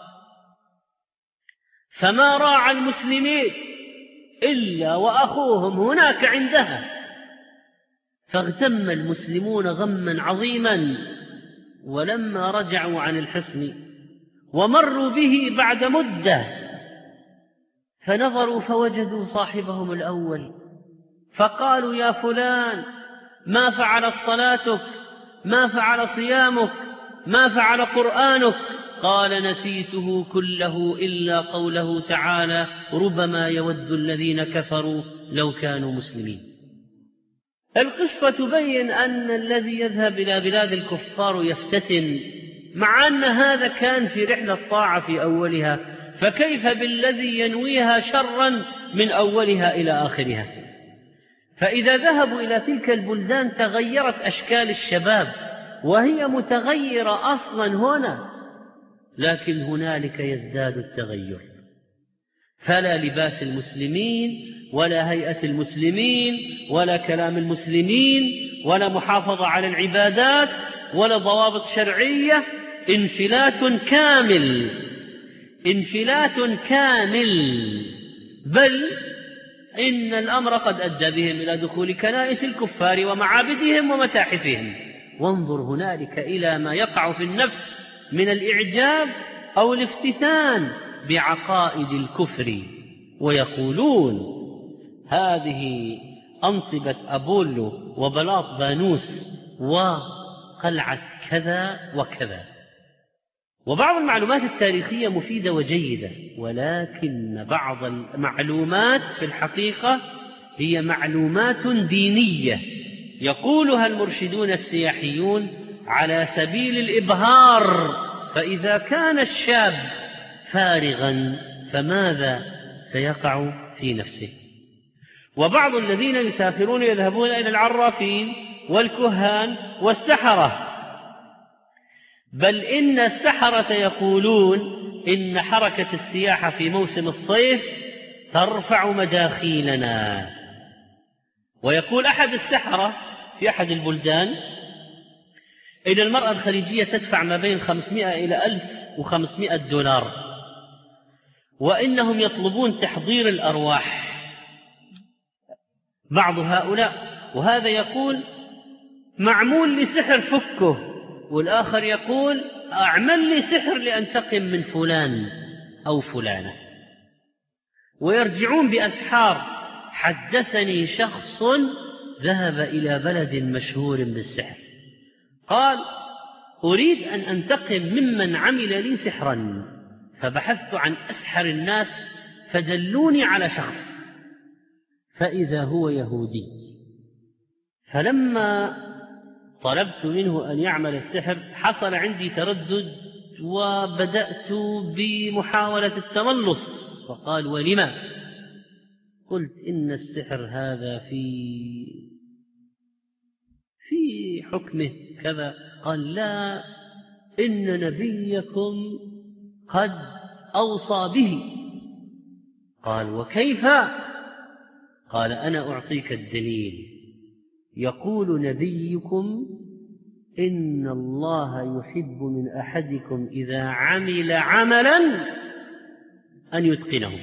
فما راعى المسلمين إلا وأخوهم هناك عندها، فاغتم المسلمون غما عظيما. ولما رجعوا عن الحصن ومروا به بعد مدة فنظروا فوجدوا صاحبهم الأول، فقالوا يا فلان ما فعلت صلاتك؟ ما فعل صيامك؟ ما فعل قرآنك؟ قال نسيته كله إلا قوله تعالى ربما يود الذين كفروا لو كانوا مسلمين. القصة تبين أن الذي يذهب إلى بلاد الكفار يفتتن، مع أن هذا كان في رحلة طاعة في أولها، فكيف بالذي ينويها شرا من أولها إلى آخرها؟ فإذا ذهبوا إلى تلك البلدان تغيرت أشكال الشباب، وهي متغيرة أصلا هنا، لكن هنالك يزداد التغير. فلا لباس المسلمين ولا هيئة المسلمين ولا كلام المسلمين ولا محافظة على العبادات ولا ضوابط شرعية، انفلات كامل، انفلات كامل. بل إن الأمر قد أدى بهم إلى دخول كنائس الكفار ومعابدهم ومتاحفهم. وانظر هنالك إلى ما يقع في النفس من الإعجاب أو الافتتان بعقائد الكفر. ويقولون هذه أنصبة أبولو وبلاط بانوس قلعة كذا وكذا. وبعض المعلومات التاريخية مفيدة وجيدة، ولكن بعض المعلومات في الحقيقة هي معلومات دينية يقولها المرشدون السياحيون على سبيل الإبهار، فإذا كان الشاب فارغا فماذا سيقع في نفسه؟ وبعض الذين يسافرون يذهبون إلى العرافين والكهان والسحرة، بل إن السحرة يقولون إن حركة السياحة في موسم الصيف ترفع مداخيلنا. ويقول أحد السحرة في أحد البلدان إن المرأة الخليجية تدفع ما بين 500 إلى 1500 دولار، وإنهم يطلبون تحضير الأرواح بعض هؤلاء، وهذا يقول معمول لسحر فكه، والآخر يقول أعمل لي سحر لأنتقم من فلان أو فلانة، ويرجعون بأسحار. حدثني شخص ذهب إلى بلد مشهور بالسحر، قال أريد أن أنتقم ممن عمل لي سحرا، فبحثت عن أسحر الناس فدلوني على شخص، فإذا هو يهودي. فلما طلبت منه أن يعمل السحر حصل عندي تردد، وبدأت بمحاولة التملص، فقال ولما؟ قلت إن السحر هذا في حكمه كذا. قال لا، إن نبيكم قد أوصى به. قال وكيف؟ قال أنا أعطيك الدليل، يقول نبيكم إن الله يحب من أحدكم إذا عمل عملا أن يتقنه،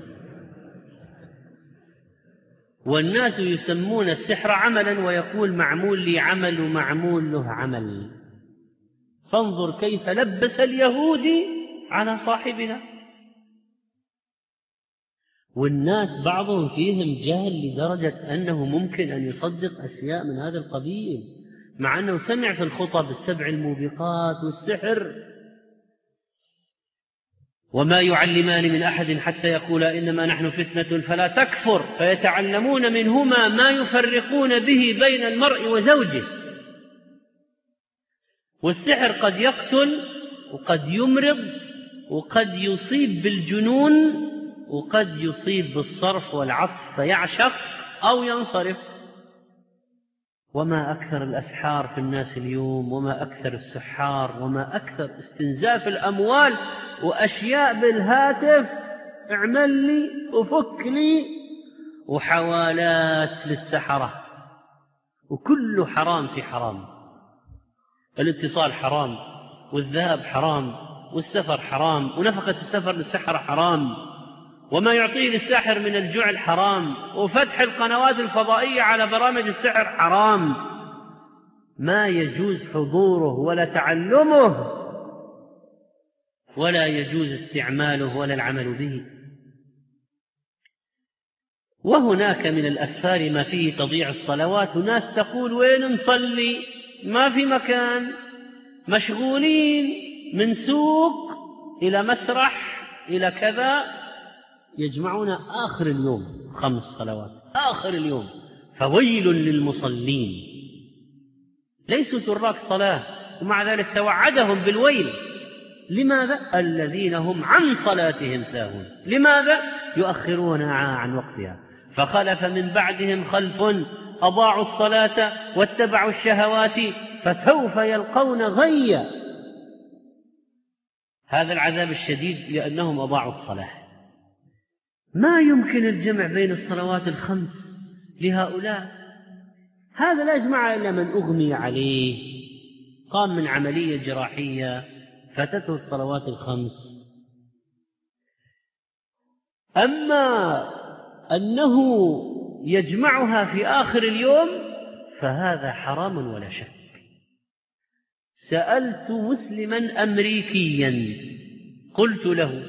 والناس يسمون السحر عملا، ويقول معمول لي عمل ومعمول له عمل. فانظر كيف لبس اليهودي على صاحبنا. والناس بعضهم فيهم جهل لدرجة أنه ممكن أن يصدق أشياء من هذا القبيل، مع أنه سمع في الخطب 7 الموبقات والسحر. وما يعلمان من أحد حتى يقولا إنما نحن فتنة فلا تكفر، فيتعلمون منهما ما يفرقون به بين المرء وزوجه. والسحر قد يقتل وقد يمرض وقد يصيب بالجنون وقد يصيب بالصرف والعطف فيعشق أو ينصرف. وما أكثر الأسحار في الناس اليوم، وما أكثر السحار، وما أكثر استنزاف الأموال وأشياء بالهاتف، اعمل لي وفك لي، وحوالات للسحرة، وكل حرام في حرام. الاتصال حرام، والذهاب حرام، والسفر حرام، ونفقة السفر للسحرة حرام، وما يعطيه للساحر من الجعل حرام، وفتح القنوات الفضائية على برامج السحر حرام، ما يجوز حضوره ولا تعلمه، ولا يجوز استعماله ولا العمل به. وهناك من الأسفار ما فيه تضييع الصلوات، وناس تقول وين نصلي؟ ما في مكان، مشغولين من سوق إلى مسرح إلى كذا، يجمعون آخر اليوم 5 صلوات آخر اليوم. فويل للمصلين، ليسوا تراك صلاة، ومع ذلك توعدهم بالويل. لماذا؟ الذين هم عن صلاتهم ساهون. لماذا؟ يؤخرونها عن وقتها. فخلف من بعدهم خلف أضاعوا الصلاة واتبعوا الشهوات فسوف يلقون غيا. هذا العذاب الشديد لأنهم أضاعوا الصلاة. ما يمكن الجمع بين الصلوات ال5 لهؤلاء. هذا لا يجمع إلا من أغمي عليه، قام من عملية جراحية فاتته الصلوات ال5. أما أنه يجمعها في آخر اليوم فهذا حرام ولا شك. سألت مسلما أمريكيا قلت له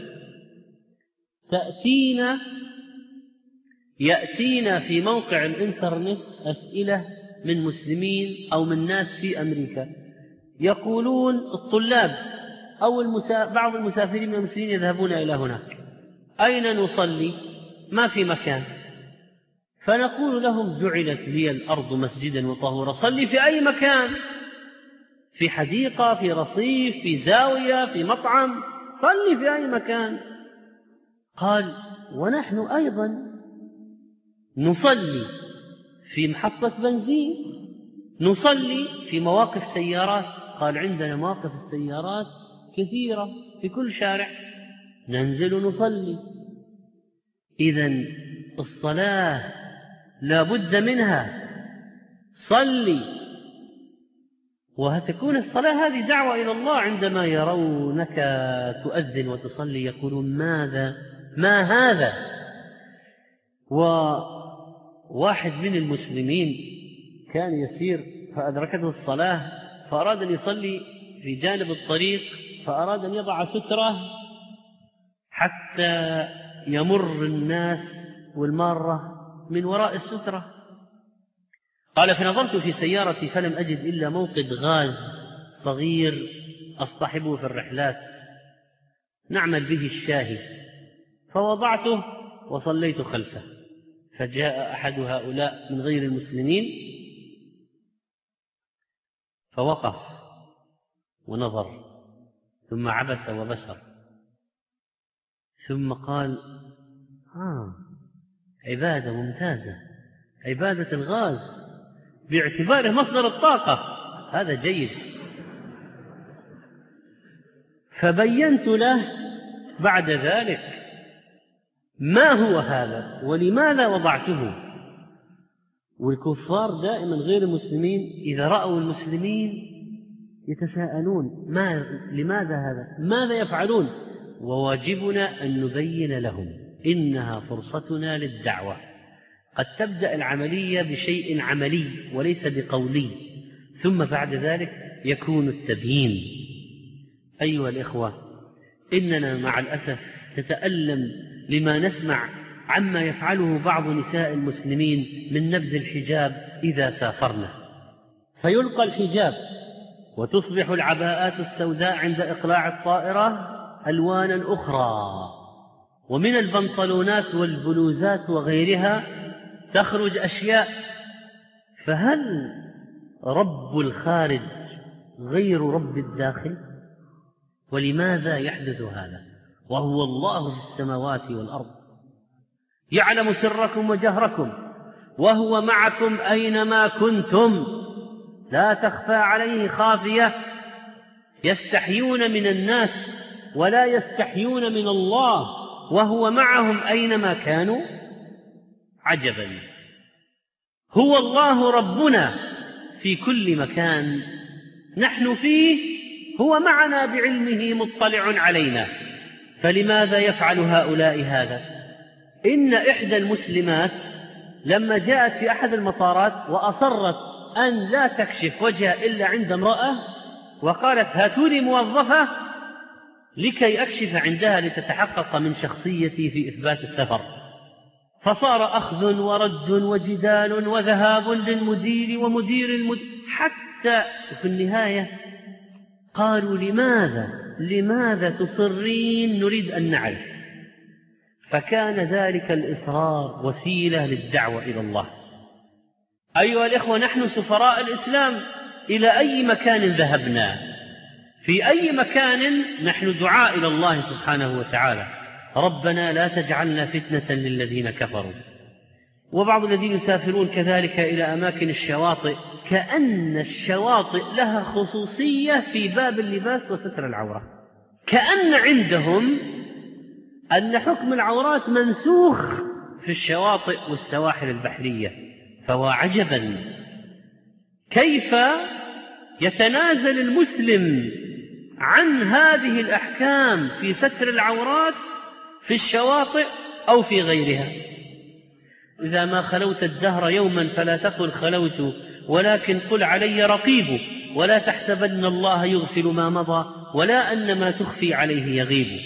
يأتينا في موقع الإنترنت أسئلة من مسلمين أو من ناس في أمريكا، يقولون الطلاب أو بعض المسافرين من المسلمين يذهبون إلى هناك، أين نصلي؟ ما في مكان. فنقول لهم جعلت لي الأرض مسجدا وطهورا، صلي في أي مكان، في حديقة، في رصيف، في زاوية، في مطعم، صلي في أي مكان. قال ونحن أيضا نصلي في محطة بنزين، نصلي في مواقف سيارات. قال عندنا مواقف السيارات كثيرة في كل شارع، ننزل نصلي. إذن الصلاة لا بد منها، صلي. وهتكون الصلاة هذه دعوة إلى الله، عندما يرونك تؤذن وتصلي يقولون ماذا ما هذا. وواحد من المسلمين كان يسير فأدركته الصلاة فأراد أن يصلي في جانب الطريق، فأراد أن يضع سترة حتى يمر الناس والمارة من وراء السترة. قال فنظرت في سيارتي فلم أجد إلا موقد غاز صغير أصطحبه في الرحلات نعمل به الشاهي، فوضعته وصليت خلفه. فجاء أحد هؤلاء من غير المسلمين فوقف ونظر ثم عبس وبسر ثم قال عبادة ممتازة، عبادة الغاز باعتباره مصدر الطاقة، هذا جيد. فبينت له بعد ذلك ما هو هذا ولماذا وضعته. والكفار دائما غير المسلمين إذا رأوا المسلمين يتساءلون لماذا هذا، ماذا يفعلون، وواجبنا أن نبين لهم إنها فرصتنا للدعوة. قد تبدأ العملية بشيء عملي وليس بقولي، ثم بعد ذلك يكون التبيين. أيها الإخوة، إننا مع الأسف نتألم لما نسمع عما يفعله بعض نساء المسلمين من نبذ الحجاب إذا سافرنا، فيلقى الحجاب وتصبح العباءات السوداء عند إقلاع الطائرة ألوانا أخرى، ومن البنطلونات والبلوزات وغيرها تخرج أشياء. فهل رب الخارج غير رب الداخل؟ ولماذا يحدث هذا وهو الله في السماوات والأرض، يعلم سركم وجهركم وهو معكم أينما كنتم لا تخفى عليه خافية. يستحيون من الناس ولا يستحيون من الله وهو معهم أينما كانوا. عجبا، هو الله ربنا في كل مكان نحن فيه، هو معنا بعلمه مطلع علينا، فلماذا يفعل هؤلاء هذا؟ إن إحدى المسلمات لما جاءت في أحد المطارات وأصرت أن لا تكشف وجهها إلا عند امرأة، وقالت هاتوني موظفة لكي أكشف عندها لتتحقق من شخصيتي في إثبات السفر. فصار أخذ ورد وجدال وذهاب للمدير ومدير حتى في النهاية قالوا لماذا تصرين، نريد أن نعرف. فكان ذلك الإصرار وسيلة للدعوة إلى الله. أيها الإخوة، نحن سفراء الإسلام إلى أي مكان ذهبنا، في أي مكان نحن دعاء إلى الله سبحانه وتعالى، ربنا لا تجعلنا فتنة للذين كفروا. وبعض الذين يسافرون كذلك إلى أماكن الشواطئ، كأن الشواطئ لها خصوصية في باب اللباس وستر العورة، كأن عندهم أن حكم العورات منسوخ في الشواطئ والسواحل البحرية. فواعجبا كيف يتنازل المسلم عن هذه الأحكام في ستر العورات في الشواطئ أو في غيرها. إذا ما خلوت الدهر يوما فلا تقل خلوت، ولكن قل علي رقيب، ولا تحسبن الله يغفل ما مضى ولا أن ما تخفي عليه يغيب.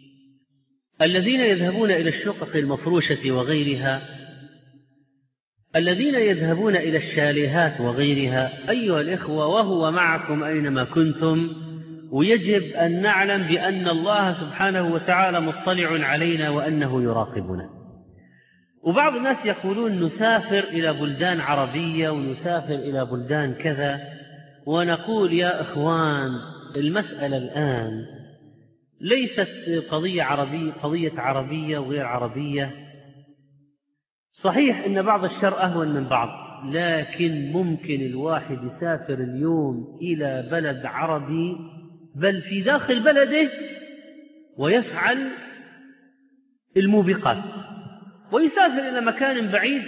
الذين يذهبون إلى الشقق المفروشة وغيرها الذين يذهبون إلى الشاليهات وغيرها أيها الإخوة وهو معكم أينما كنتم، ويجب أن نعلم بأن الله سبحانه وتعالى مطلع علينا وأنه يراقبنا. وبعض الناس يقولون نسافر إلى بلدان عربية ونسافر إلى بلدان كذا، ونقول يا إخوان المسألة الآن ليست قضية عربية وغير عربية. صحيح إن بعض الشر أهون من بعض، لكن ممكن الواحد يسافر اليوم إلى بلد عربي بل في داخل بلده ويفعل الموبقات، ويسافر إلى مكان بعيد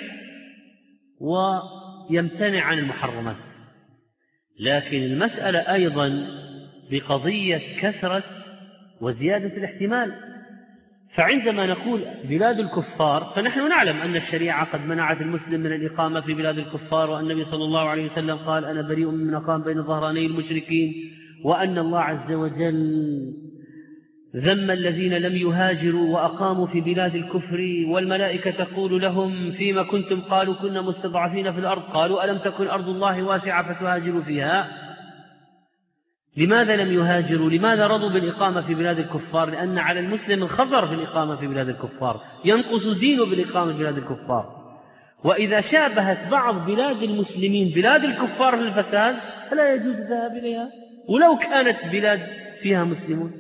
ويمتنع عن المحرمات. لكن المسألة أيضا بقضية كثرة وزيادة الاحتمال. فعندما نقول بلاد الكفار فنحن نعلم أن الشريعة قد منعت المسلم من الإقامة في بلاد الكفار، والنبي صلى الله عليه وسلم قال أنا بريء من أقام بين ظهراني المشركين، وأن الله عز وجل ذم الذين لم يهاجروا وأقاموا في بلاد الكفر، والملائكة تقول لهم فيما كنتم؟ قالوا كنا مستضعفين في الأرض، قالوا ألم تكن أرض الله واسعة فتهاجروا فيها؟ لماذا لم يهاجروا؟ لماذا رضوا بالإقامة في بلاد الكفار؟ لأن على المسلم الخطر في الإقامة في بلاد الكفار، ينقص دينه بالإقامة في بلاد الكفار. وإذا شابهت بعض بلاد المسلمين بلاد الكفار في الفساد فلا يجوز الذهاب إليها ولو كانت بلاد فيها مسلمون.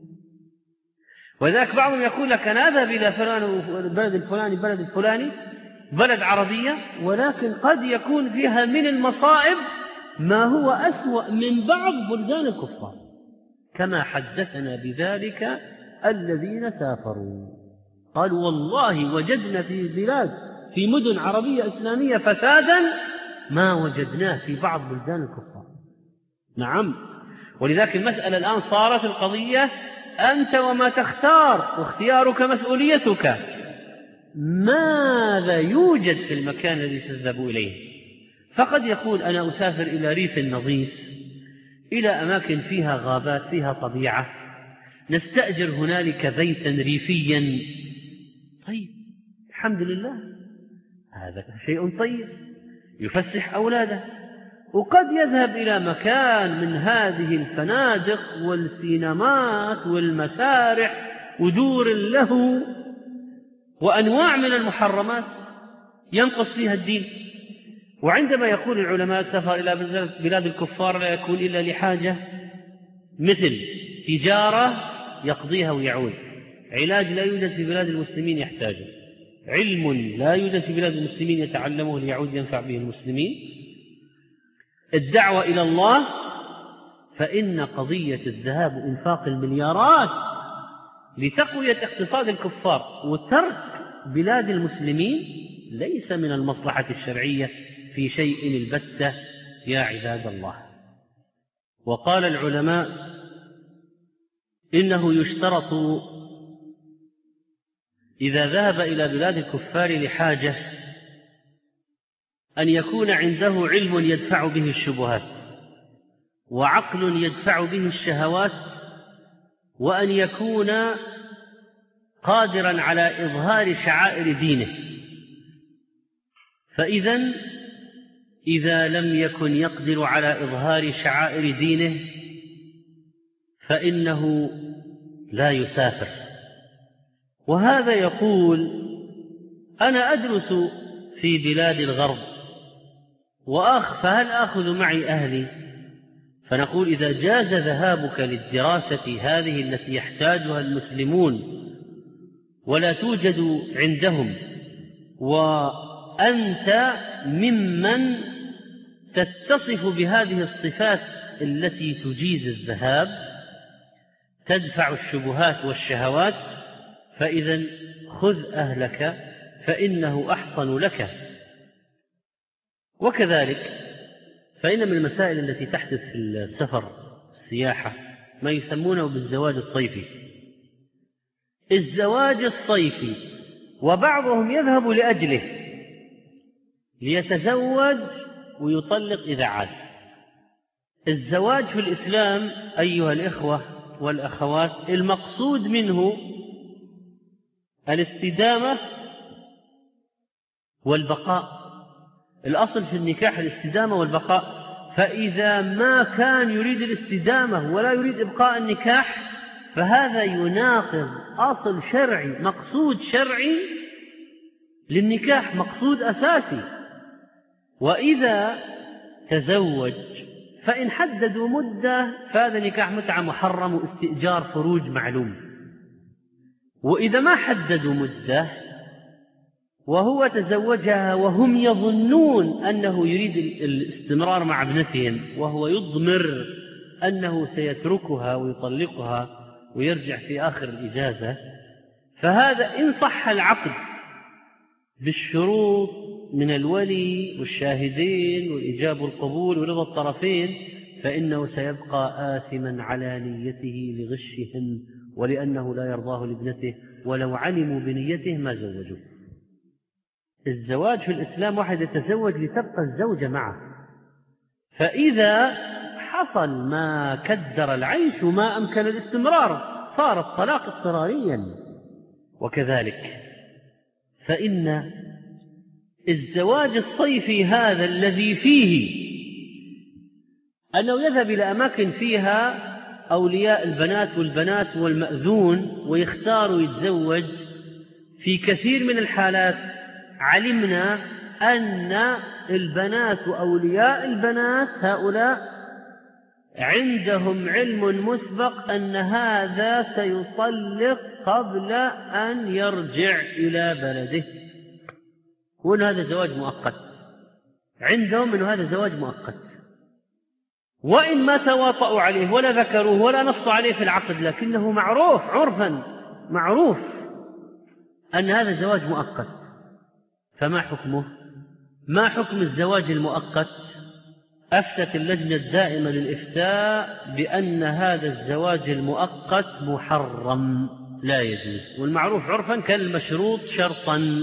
وذلك بعضهم يقول لك أنا أذهب إلى فلان البلد الفلاني بلد الفلاني بلد عربية، ولكن قد يكون فيها من المصائب ما هو أسوأ من بعض بلدان الكفار، كما حدثنا بذلك الذين سافروا. قالوا والله وجدنا في بلاد في مدن عربية إسلامية فسادا ما وجدناه في بعض بلدان الكفار. نعم. ولذلك المسألة الآن صارت القضية أنت وما تختار، واختيارك مسؤوليتك. ماذا يوجد في المكان الذي تذهب إليه؟ فقد يقول أنا أسافر إلى ريف نظيف، إلى أماكن فيها غابات فيها طبيعة، نستأجر هنالك بيتا ريفيا. طيب الحمد لله، هذا شيء طيب يفسح أولاده. وقد يذهب إلى مكان من هذه الفنادق والسينمات والمسارح ودور له وأنواع من المحرمات ينقص فيها الدين. وعندما يقول العلماء السفر إلى بلاد الكفار لا يكون إلا لحاجة، مثل تجارة يقضيها ويعود، علاج لا يوجد في بلاد المسلمين يحتاجه، علم لا يوجد في بلاد المسلمين يتعلمه ليعود ينفع به المسلمين، الدعوة إلى الله، فإن قضية الذهاب إنفاق المليارات لتقوية اقتصاد الكفار وترك بلاد المسلمين ليس من المصلحة الشرعية في شيء البتة يا عباد الله. وقال العلماء إنه يشترط إذا ذهب إلى بلاد الكفار لحاجة أن يكون عنده علم يدفع به الشبهات، وعقل يدفع به الشهوات، وأن يكون قادرا على إظهار شعائر دينه. إذا لم يكن يقدر على إظهار شعائر دينه فإنه لا يسافر. وهذا يقول أنا أدرس في بلاد الغرب فهل آخذ معي أهلي؟ فنقول إذا جاز ذهابك للدراسة هذه التي يحتاجها المسلمون ولا توجد عندهم، وأنت ممن تتصف بهذه الصفات التي تجيز الذهاب، تدفع الشبهات والشهوات، فإذا خذ أهلك فإنه أحصن لك. وكذلك فإن من المسائل التي تحدث في السفر السياحة ما يسمونه بالزواج الصيفي. الزواج الصيفي، وبعضهم يذهب لأجله ليتزوج ويطلق إذا عاد. الزواج في الإسلام أيها الإخوة والأخوات المقصود منه الاستدامة والبقاء، الأصل في النكاح الاستدامة والبقاء. فإذا ما كان يريد الاستدامة ولا يريد إبقاء النكاح فهذا يناقض أصل شرعي، مقصود شرعي للنكاح، مقصود أساسي. وإذا تزوج فإن حددوا مدة فهذا نكاح متعة محرم واستئجار فروج معلوم. وإذا ما حددوا مدة وهو تزوجها وهم يظنون أنه يريد الاستمرار مع ابنتهم وهو يضمر أنه سيتركها ويطلقها ويرجع في آخر الإجازة، فهذا إن صح العقد بالشروط من الولي والشاهدين والإجابة والقبول ورضا الطرفين فإنه سيبقى آثما على نيته لغشهم، ولأنه لا يرضاه لابنته، ولو علموا بنيته ما زوجوا. الزواج في الإسلام واحد يتزوج لتبقى الزوجة معه، فإذا حصل ما كدر العيش وما أمكن الاستمرار صار الطلاق اضطراريا. وكذلك فإن الزواج الصيفي هذا الذي فيه أنه يذهب إلى أماكن فيها أولياء البنات والبنات والمأذون ويختار ويتزوج، في كثير من الحالات علمنا أن البنات وأولياء البنات هؤلاء عندهم علم مسبق أن هذا سيطلق قبل أن يرجع إلى بلده، وأن هذا زواج مؤقت عندهم، أن هذا زواج مؤقت. وإن ما تواطؤوا عليه ولا ذكروه ولا نصوا عليه في العقد، لكنه معروف عرفا معروف أن هذا زواج مؤقت. فما حكمه؟ ما حكم الزواج المؤقت؟ أفتت اللجنة الدائمة للإفتاء بأن هذا الزواج المؤقت محرم لا يجوز، والمعروف عرفا كالمشروط شرطا.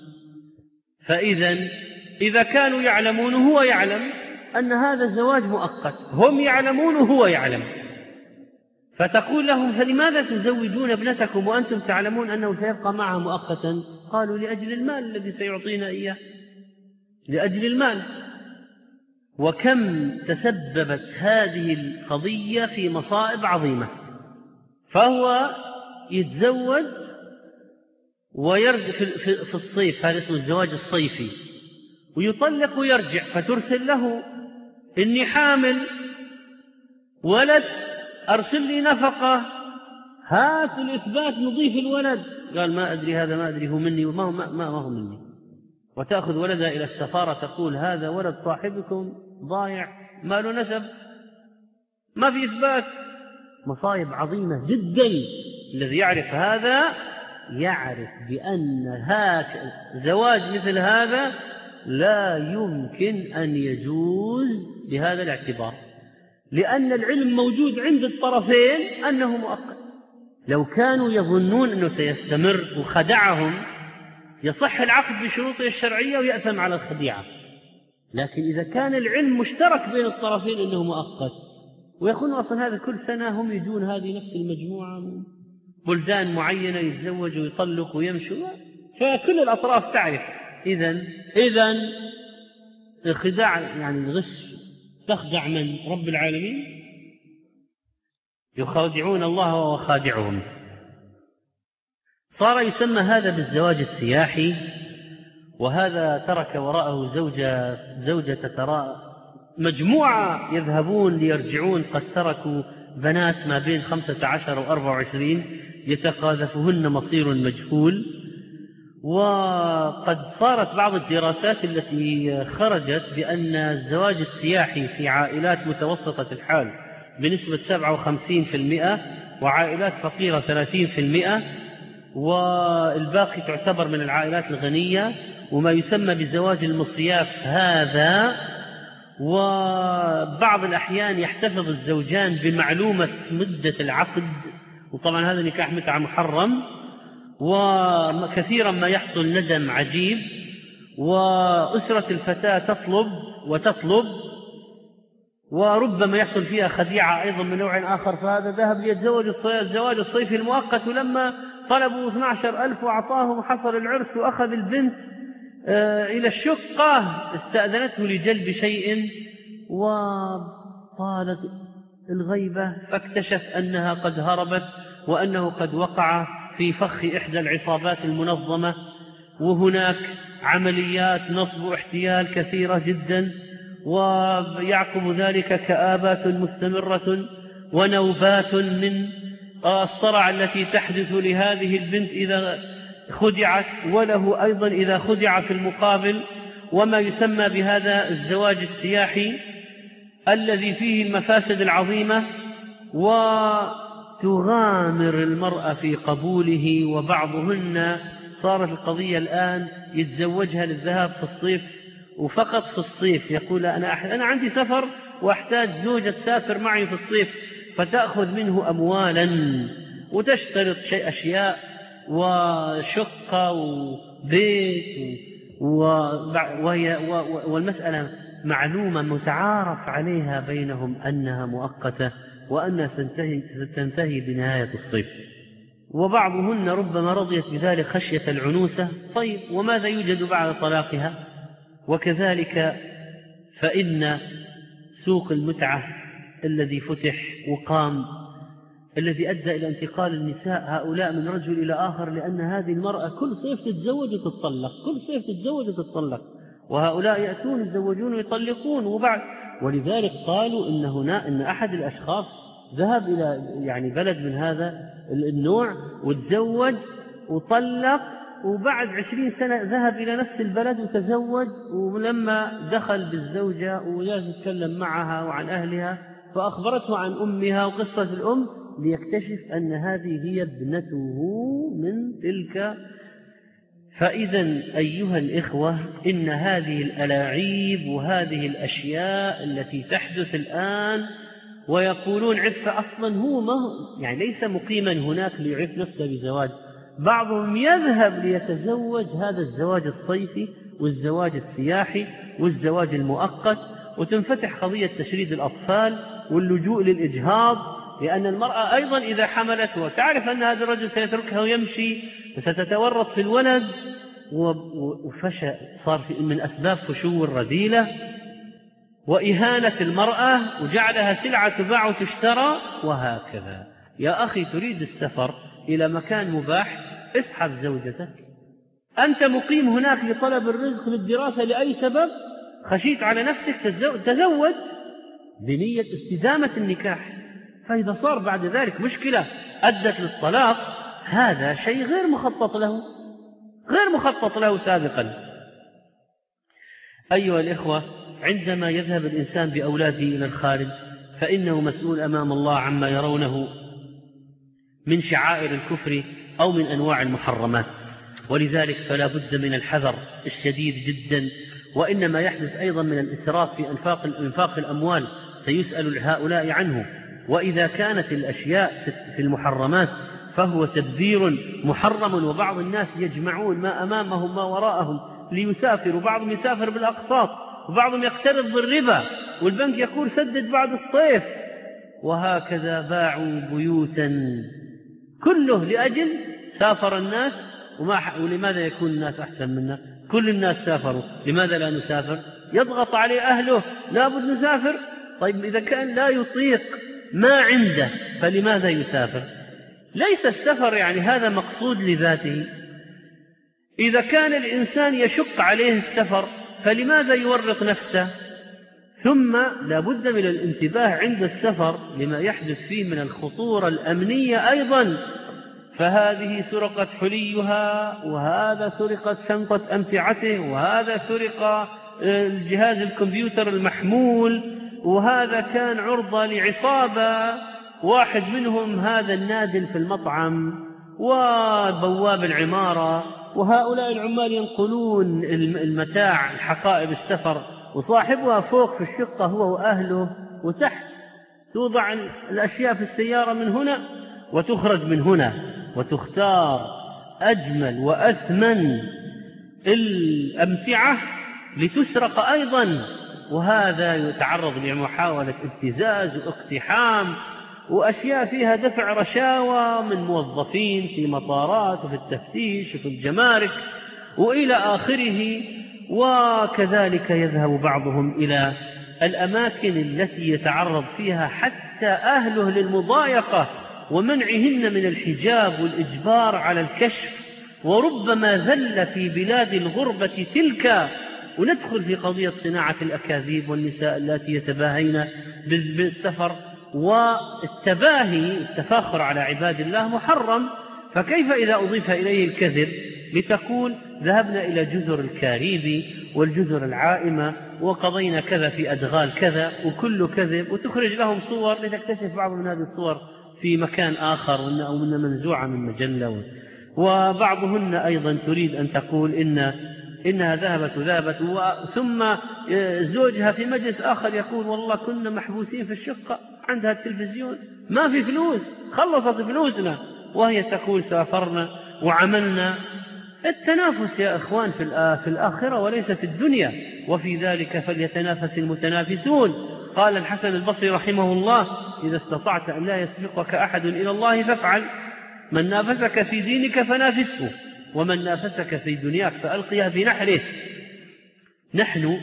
إذا كانوا يعلمون هو يعلم أن هذا الزواج مؤقت، هم يعلمون وهو يعلم، فتقول لهم فلماذا تزوجون ابنتكم وأنتم تعلمون أنه سيبقى معها مؤقتا؟ قالوا لأجل المال الذي سيعطينا إياه، لأجل المال. وكم تسببت هذه القضية في مصائب عظيمة. فهو يتزوج ويرجع في الصيف، هذا اسمه الزواج الصيفي، ويطلق ويرجع، فترسل له إني حامل ولد أرسل لي نفقة، هات الإثبات نضيف الولد. قال ما أدري، هذا ما أدري هو مني وما هو مني. وتأخذ ولدها إلى السفارة تقول هذا ولد صاحبكم ضايع ما له نسب، ما في إثبات. مصايب عظيمة جدا. الذي يعرف هذا يعرف بأن زواج مثل هذا لا يمكن أن يجوز بهذا الاعتبار، لأن العلم موجود عند الطرفين أنه مؤقت. لو كانوا يظنون أنه سيستمر وخدعهم يصح العقد بشروطه الشرعية ويأثم على الخديعة. لكن إذا كان العلم مشترك بين الطرفين أنه مؤقت، ويكون أصلا هذا كل سنة هم يجون هذه نفس المجموعة من بلدان معينة يتزوجوا ويطلقوا ويمشوا، فكل الأطراف تعرف. إذن الخداع يعني الغش تخدع من؟ رب العالمين. يخادعون الله وهو خادعهم. صار يسمى هذا بالزواج السياحي، وهذا ترك وراءه زوجة ترى مجموعة يذهبون ليرجعون، قد تركوا بنات ما بين 15 و24 يتقاذفهن مصير مجهول. وقد صارت بعض الدراسات التي خرجت بأن الزواج السياحي في عائلات متوسطة الحال بنسبة 57%، وعائلات فقيرة 30%، والباقي تعتبر من العائلات الغنية. وما يسمى بزواج المصياف هذا، وبعض الأحيان يحتفظ الزوجان بمعلومة مدة العقد، وطبعا هذا نكاح متعة محرم. وكثيرا ما يحصل ندم عجيب، وأسرة الفتاة تطلب وربما يحصل فيها خديعة أيضا من نوع آخر. فهذا ذهب ليتزوج الزواج الصيفي المؤقت، ولما طلبوا 12,000 وأعطاهم وحصل العرس وأخذ البنت، إلى الشقة استأذنته لجلب شيء وطالت الغيبة، فاكتشف أنها قد هربت وأنه قد وقع في فخ إحدى العصابات المنظمة، وهناك عمليات نصب واحتيال كثيرة جدا، ويعقب ذلك كآبات مستمرة ونوبات من الصرع التي تحدث لهذه البنت إذا خدعت، وله أيضا إذا خدع في المقابل، وما يسمى بهذا الزواج السياحي الذي فيه المفاسد العظيمة. وتغامر المرأة في قبوله، وبعضهن صارت القضية الآن يتزوجها للذهاب في الصيف وفقط في الصيف، يقول أنا عندي سفر وأحتاج زوجة تسافر معي في الصيف، فتأخذ منه أموالا وتشترط أشياء وشقة وبيت والمسألة معلومة متعارف عليها بينهم أنها مؤقتة وأنها ستنتهي بنهاية الصيف. وبعضهن ربما رضيت بذلك خشية العنوسة. طيب، وماذا يوجد بعد طلاقها؟ وكذلك فإن سوق المتعة الذي فتح وقام، الذي أدى إلى انتقال النساء هؤلاء من رجل إلى آخر، لأن هذه المرأة كل صيف تتزوج وتطلق، كل صيف تتزوج وتطلق، وهؤلاء يأتون يتزوجون ويطلقون وبعد. ولذلك قالوا إن أحد الأشخاص ذهب إلى بلد من هذا النوع وتزوج وطلق، وبعد 20 سنة ذهب إلى نفس البلد وتزوج، ولما دخل بالزوجة وجالس يتكلم معها وعن أهلها فأخبرته عن أمها وقصة الأم، ليكتشف أن هذه هي ابنته من تلك. فإذا أيها الإخوة، إن هذه الألاعيب وهذه الأشياء التي تحدث الآن، ويقولون عفة أصلا هو ما ليس مقيما هناك ليعف نفسه بزواج، بعضهم يذهب ليتزوج هذا الزواج الصيفي والزواج السياحي والزواج المؤقت، وتنفتح قضية تشريد الأطفال واللجوء للإجهاض، لأن المرأة أيضا إذا حملت وتعرف أن هذا الرجل سيتركها ويمشي وستتورط في الولد، صار من أسباب فشو الرذيلة وإهانة المرأة، وجعلها سلعة تباع وتشترى وهكذا. يا أخي، تريد السفر إلى مكان مباح، اسحب زوجتك، أنت مقيم هناك لطلب الرزق للدراسة لأي سبب، خشيت على نفسك تزوج بنية استدامة النكاح. فإذا صار بعد ذلك مشكلة أدت للطلاق، هذا شيء غير مخطط له سابقا. أيها الإخوة، عندما يذهب الإنسان بأولاده إلى الخارج فإنه مسؤول أمام الله عما يرونه من شعائر الكفر أو من أنواع المحرمات، ولذلك فلا بد من الحذر الشديد جدا. وإنما يحدث أيضا من الإسراف في إنفاق الأموال، سيسأل هؤلاء عنه. وإذا كانت الأشياء في المحرمات فهو تدبير محرم، وبعض الناس يجمعون ما أمامهم ما وراءهم ليسافر، وبعضهم يسافر بالأقساط، وبعضهم يقترض بالربا، والبنك يقول سدد بعد الصيف، وهكذا باعوا بيوتا، كله لأجل سافر الناس. ولماذا يكون الناس أحسن منا؟ كل الناس سافروا، لماذا لا نسافر؟ يضغط عليه أهله، لابد نسافر. طيب، إذا كان لا يطيق ما عنده فلماذا يسافر؟ ليس السفر هذا مقصود لذاته. إذا كان الإنسان يشق عليه السفر فلماذا يورط نفسه؟ ثم لا بد من الانتباه عند السفر لما يحدث فيه من الخطورة الأمنية أيضا. فهذه سرقت حليها، وهذا سرقت شنطة أمتعته، وهذا سرق الجهاز الكمبيوتر المحمول، وهذا كان عرضة لعصابة، واحد منهم هذا النادل في المطعم وبواب العمارة، وهؤلاء العمال ينقلون المتاع الحقائب السفر، وصاحبها فوق في الشقة هو وأهله، وتحت توضع الأشياء في السيارة من هنا وتخرج من هنا، وتختار أجمل وأثمن الأمتعة لتسرق أيضا، وهذا يتعرض لمحاولة ابتزاز واقتحام وأشياء فيها دفع رشاوى من موظفين في مطارات وفي التفتيش وفي الجمارك، وإلى آخره. وكذلك يذهب بعضهم إلى الأماكن التي يتعرض فيها حتى أهله للمضايقة ومنعهن من الحجاب والإجبار على الكشف، وربما ذل في بلاد الغربة تلك. وندخل في قضية صناعة الأكاذيب والنساء التي يتباهين بالسفر، والتباهي التفاخر على عباد الله محرم، فكيف إذا أضيف إليه الكذب لتقول ذهبنا إلى جزر الكاريبي والجزر العائمة وقضينا كذا في أدغال كذا، وكل كذب، وتخرج لهم صور لتكتشف بعض من هذه الصور في مكان آخر أو من منزوعة من مجلة. وبعضهن أيضا تريد أن تقول إنها ذهبت ثم زوجها في مجلس آخر يقول والله كنا محبوسين في الشقة عندها التلفزيون ما في فلوس، خلصت فلوسنا، وهي تقول سافرنا وعملنا. التنافس يا إخوان في الآخرة وليس في الدنيا، وفي ذلك فليتنافس المتنافسون. قال الحسن البصري رحمه الله إذا استطعت أن لا يسبقك أحد إلى الله فافعل، من نافسك في دينك فنافسه، ومن نافسك في دنياك فألقيها في نحره. نحن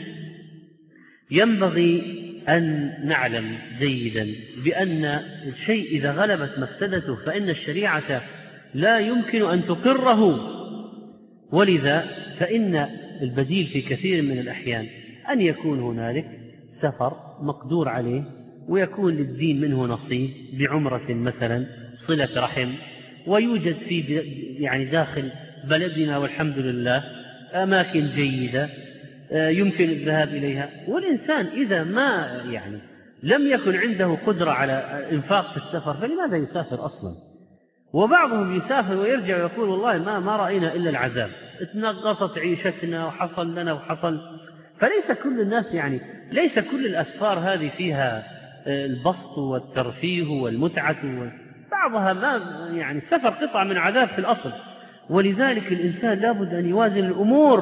ينبغي أن نعلم جيدا بأن الشيء إذا غلبت مفسدته فإن الشريعة لا يمكن أن تقره، ولذا فإن البديل في كثير من الأحيان أن يكون هنالك سفر مقدور عليه ويكون للدين منه نصيب بعمرة مثلا، صلة رحم، ويوجد في يعني داخل بلدنا والحمد لله أماكن جيدة يمكن الذهاب إليها. والإنسان إذا ما لم يكن عنده قدرة على إنفاق في السفر فلماذا يسافر أصلا؟ وبعضهم يسافر ويرجع ويقول والله ما رأينا إلا العذاب، اتنغصت عيشتنا وحصل لنا وحصل. فليس كل الناس ليس كل الأسفار هذه فيها البسط والترفيه والمتعة، بعضها ما السفر قطعة من عذاب في الأصل. ولذلك الإنسان لابد أن يوازن الأمور.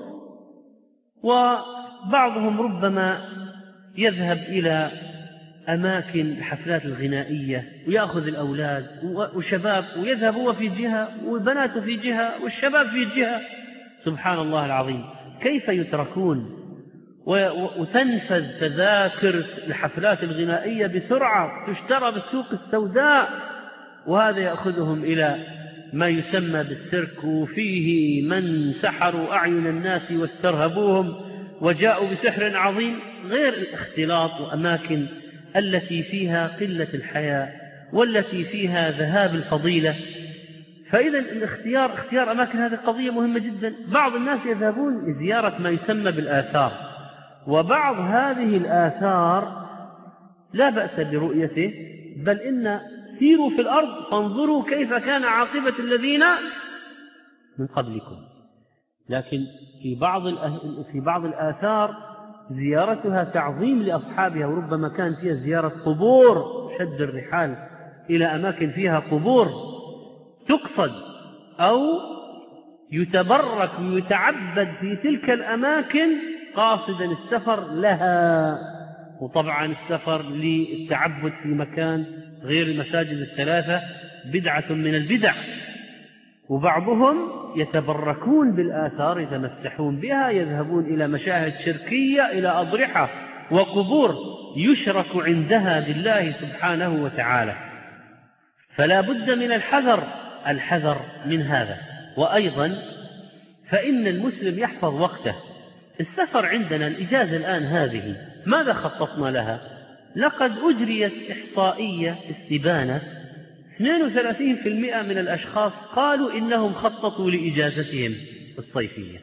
وبعضهم ربما يذهب إلى أماكن الحفلات الغنائية ويأخذ الأولاد وشباب ويذهب هو في جهة والبنات في جهة والشباب في جهة. سبحان الله العظيم، كيف يتركون وتنفذ تذاكر الحفلات الغنائية بسرعة تشترى بالسوق السوداء، وهذا يأخذهم إلى ما يسمى بالسيرك، وفيه من سحروا أعين الناس واسترهبوهم وجاءوا بسحر عظيم، غير الاختلاط وأماكن التي فيها قلة الحياء والتي فيها ذهاب الفضيلة. فإذا اختيار أماكن هذه قضية مهمة جدا. بعض الناس يذهبون لزيارة ما يسمى بالآثار، وبعض هذه الآثار لا بأس برؤيته، بل إن سيروا في الأرض فانظروا كيف كان عاقبة الذين من قبلكم. لكن في بعض الآثار زيارتها تعظيم لأصحابها، وربما كان فيها زيارة قبور، شد الرحال إلى أماكن فيها قبور تقصد أو يتبرك ويتعبد في تلك الأماكن قاصدا السفر لها. وطبعا السفر للتعبد في مكان غير المساجد الثلاثة بدعة من البدع. وبعضهم يتبركون بالآثار، يتمسحون بها، يذهبون إلى مشاهد شركية، إلى أضرحة وقبور يشرك عندها بالله سبحانه وتعالى. فلا بد من الحذر من هذا. وأيضا فإن المسلم يحفظ وقته. السفر عندنا الإجازة الآن هذه ماذا خططنا لها؟ لقد أجريت إحصائية استبانة 32% من الأشخاص قالوا إنهم خططوا لإجازتهم الصيفية،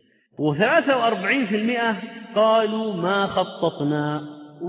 و43% قالوا ما خططنا،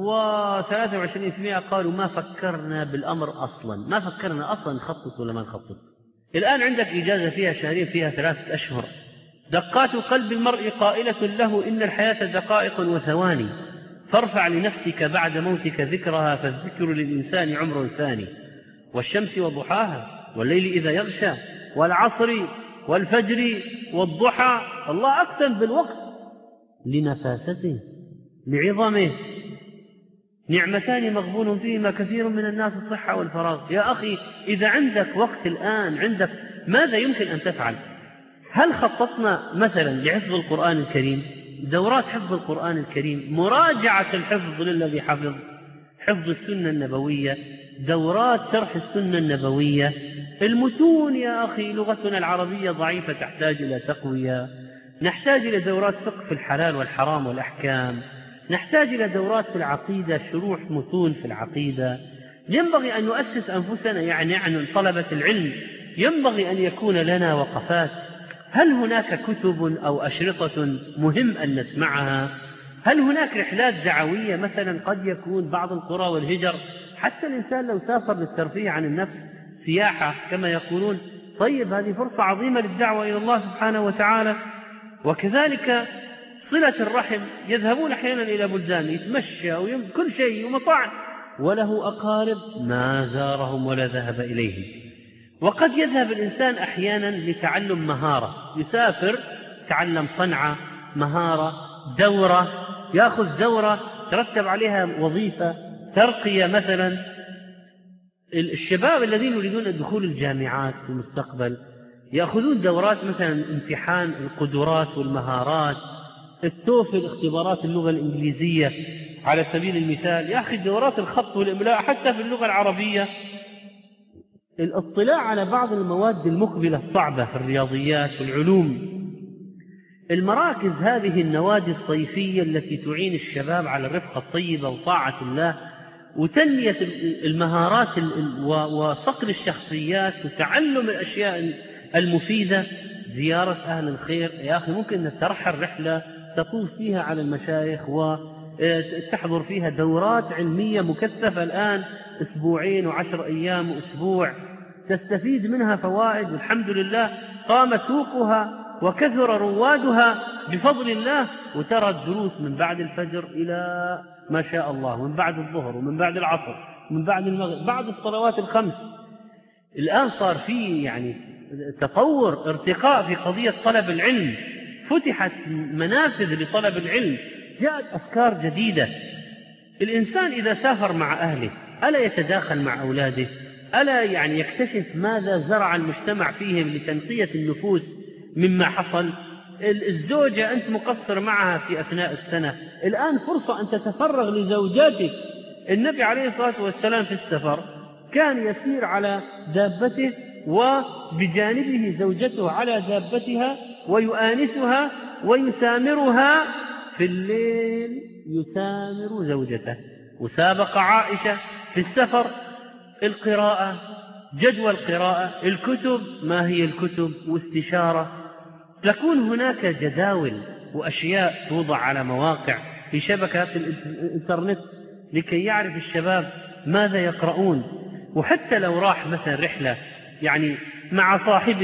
و23% قالوا ما فكرنا بالأمر أصلا، ما فكرنا أصلا نخطط ولا ما نخطط. الآن عندك إجازة فيها شهرين، فيها 3 أشهر، دقات قلب المرء قائلة له إن الحياة دقائق وثواني، فارفع لنفسك بعد موتك ذكرها، فالذكر للإنسان عمر ثاني، والشمس وضحاها والليل إذا يغشى والعصر والفجر والضحى. الله أقسم بالوقت لنفاسته لعظمه، نعمتان مغبون فيهما كثير من الناس الصحة والفراغ. يا أخي إذا عندك وقت الآن، عندك ماذا يمكن أن تفعل؟ هل خططنا مثلا لحفظ القرآن الكريم؟ دورات حفظ القرآن الكريم، مراجعة الحفظ للذي حفظ، حفظ السنة النبوية، دورات شرح السنة النبوية، المتون يا أخي لغتنا العربية ضعيفة تحتاج إلى تقوية، نحتاج إلى دورات فقه في الحلال والحرام والأحكام، نحتاج إلى دورات في العقيدة، شروح متون في العقيدة. ينبغي أن نؤسس أنفسنا، يعني طلبة العلم ينبغي أن يكون لنا وقفات. هل هناك كتب أو أشرطة مهم أن نسمعها؟ هل هناك رحلات دعوية مثلا؟ قد يكون بعض القرى والهجر، حتى الإنسان لو سافر للترفيه عن النفس، سياحة كما يقولون، طيب هذه فرصة عظيمة للدعوة إلى الله سبحانه وتعالى. وكذلك صلة الرحم، يذهبون أحيانا إلى بلدان يتمشى كل شيء ومطاعم، وله أقارب ما زارهم ولا ذهب إليهم. وقد يذهب الإنسان أحيانا لتعلم مهارة، يسافر تعلم صنعة، مهارة، دورة، يأخذ دورة ترتب عليها وظيفة، ترقية مثلا. الشباب الذين يريدون دخول الجامعات في المستقبل يأخذون دورات مثلا امتحان القدرات والمهارات، التوفل، اختبارات اللغة الإنجليزية على سبيل المثال، يأخذ دورات الخط والإملاء حتى في اللغة العربية، الاطلاع على بعض المواد المقبلة الصعبة في الرياضيات والعلوم. المراكز هذه النوادي الصيفية التي تعين الشباب على الرفقة الطيبة وطاعة الله وتنمية المهارات وصقل الشخصيات وتعلم الأشياء المفيدة، زيارة أهل الخير. يا أخي ممكن نترحل رحلة تطوف فيها على المشايخ وتحضر فيها دورات علمية مكثفة الآن، أسبوعين و10 أيام وأسبوع، تستفيد منها فوائد، والحمد لله قام سوقها وكثر روادها بفضل الله. وترى الدروس من بعد الفجر إلى ما شاء الله، من بعد الظهر ومن بعد العصر ومن بعد المغرب، بعد الصلوات الخمس. الآن صار في يعني تطور، ارتقاء في قضية طلب العلم، فتحت منافذ لطلب العلم، جاءت أفكار جديدة. الإنسان إذا سافر مع أهله ألا يتداخل مع أولاده؟ ألا يعني يكتشف ماذا زرع المجتمع فيهم لتنقية النفوس مما حصل؟ الزوجة أنت مقصر معها في أثناء السنة، الآن فرصة أن تتفرغ لزوجاتك. النبي عليه الصلاة والسلام في السفر كان يسير على دابته وبجانبه زوجته على دابتها ويؤانسها ويسامرها، في الليل يسامر زوجته. وسابق عائشة في السفر القراءة، جدوى القراءة، الكتب، ما هي الكتب، واستشارة. تكون هناك جداول وأشياء توضع على مواقع في شبكات الإنترنت لكي يعرف الشباب ماذا يقرؤون. وحتى لو راح مثلا رحلة يعني مع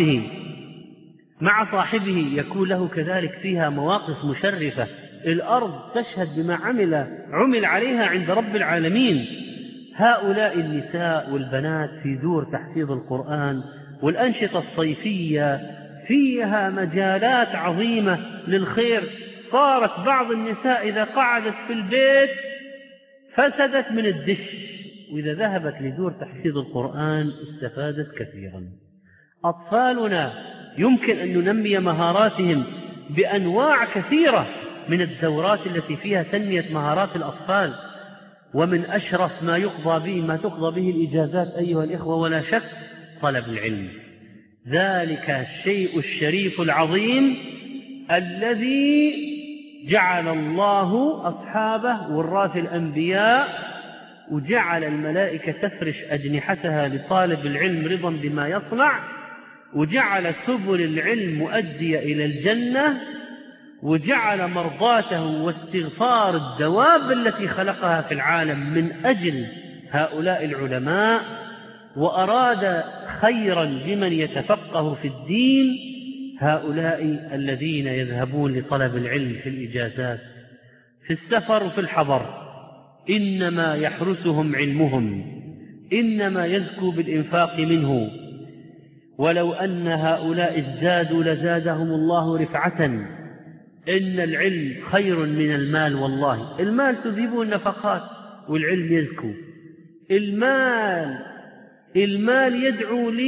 صاحبه يكون له كذلك فيها مواقف مشرفة، الأرض تشهد بما عمل عليها عند رب العالمين. هؤلاء النساء والبنات في دور تحفيظ القرآن والأنشطة الصيفية فيها مجالات عظيمة للخير. صارت بعض النساء إذا قعدت في البيت فسدت من الدش، وإذا ذهبت لدور تحفيظ القرآن استفادت كثيرا. أطفالنا يمكن أن ننمي مهاراتهم بأنواع كثيرة من الدورات التي فيها تنمية مهارات الأطفال. ومن أشرف ما تقضى به الإجازات أيها الإخوة ولا شك طلب العلم، ذلك الشيء الشريف العظيم الذي جعل الله أصحابه وراث الأنبياء، وجعل الملائكة تفرش أجنحتها لطالب العلم رضا بما يصنع، وجعل سبل العلم مؤدية إلى الجنة، وجعل مرضاته واستغفار الدواب التي خلقها في العالم من أجل هؤلاء العلماء، وأراد خيرا لمن يتفقه في الدين، هؤلاء الذين يذهبون لطلب العلم في الإجازات في السفر وفي الحضر، إنما يحرسهم علمهم، إنما يزكو بالإنفاق منه. ولو أن هؤلاء ازدادوا لزادهم الله رفعة. إن العلم خير من المال، والله المال تذهب النفقات والعلم يزكو. المال يدعو لي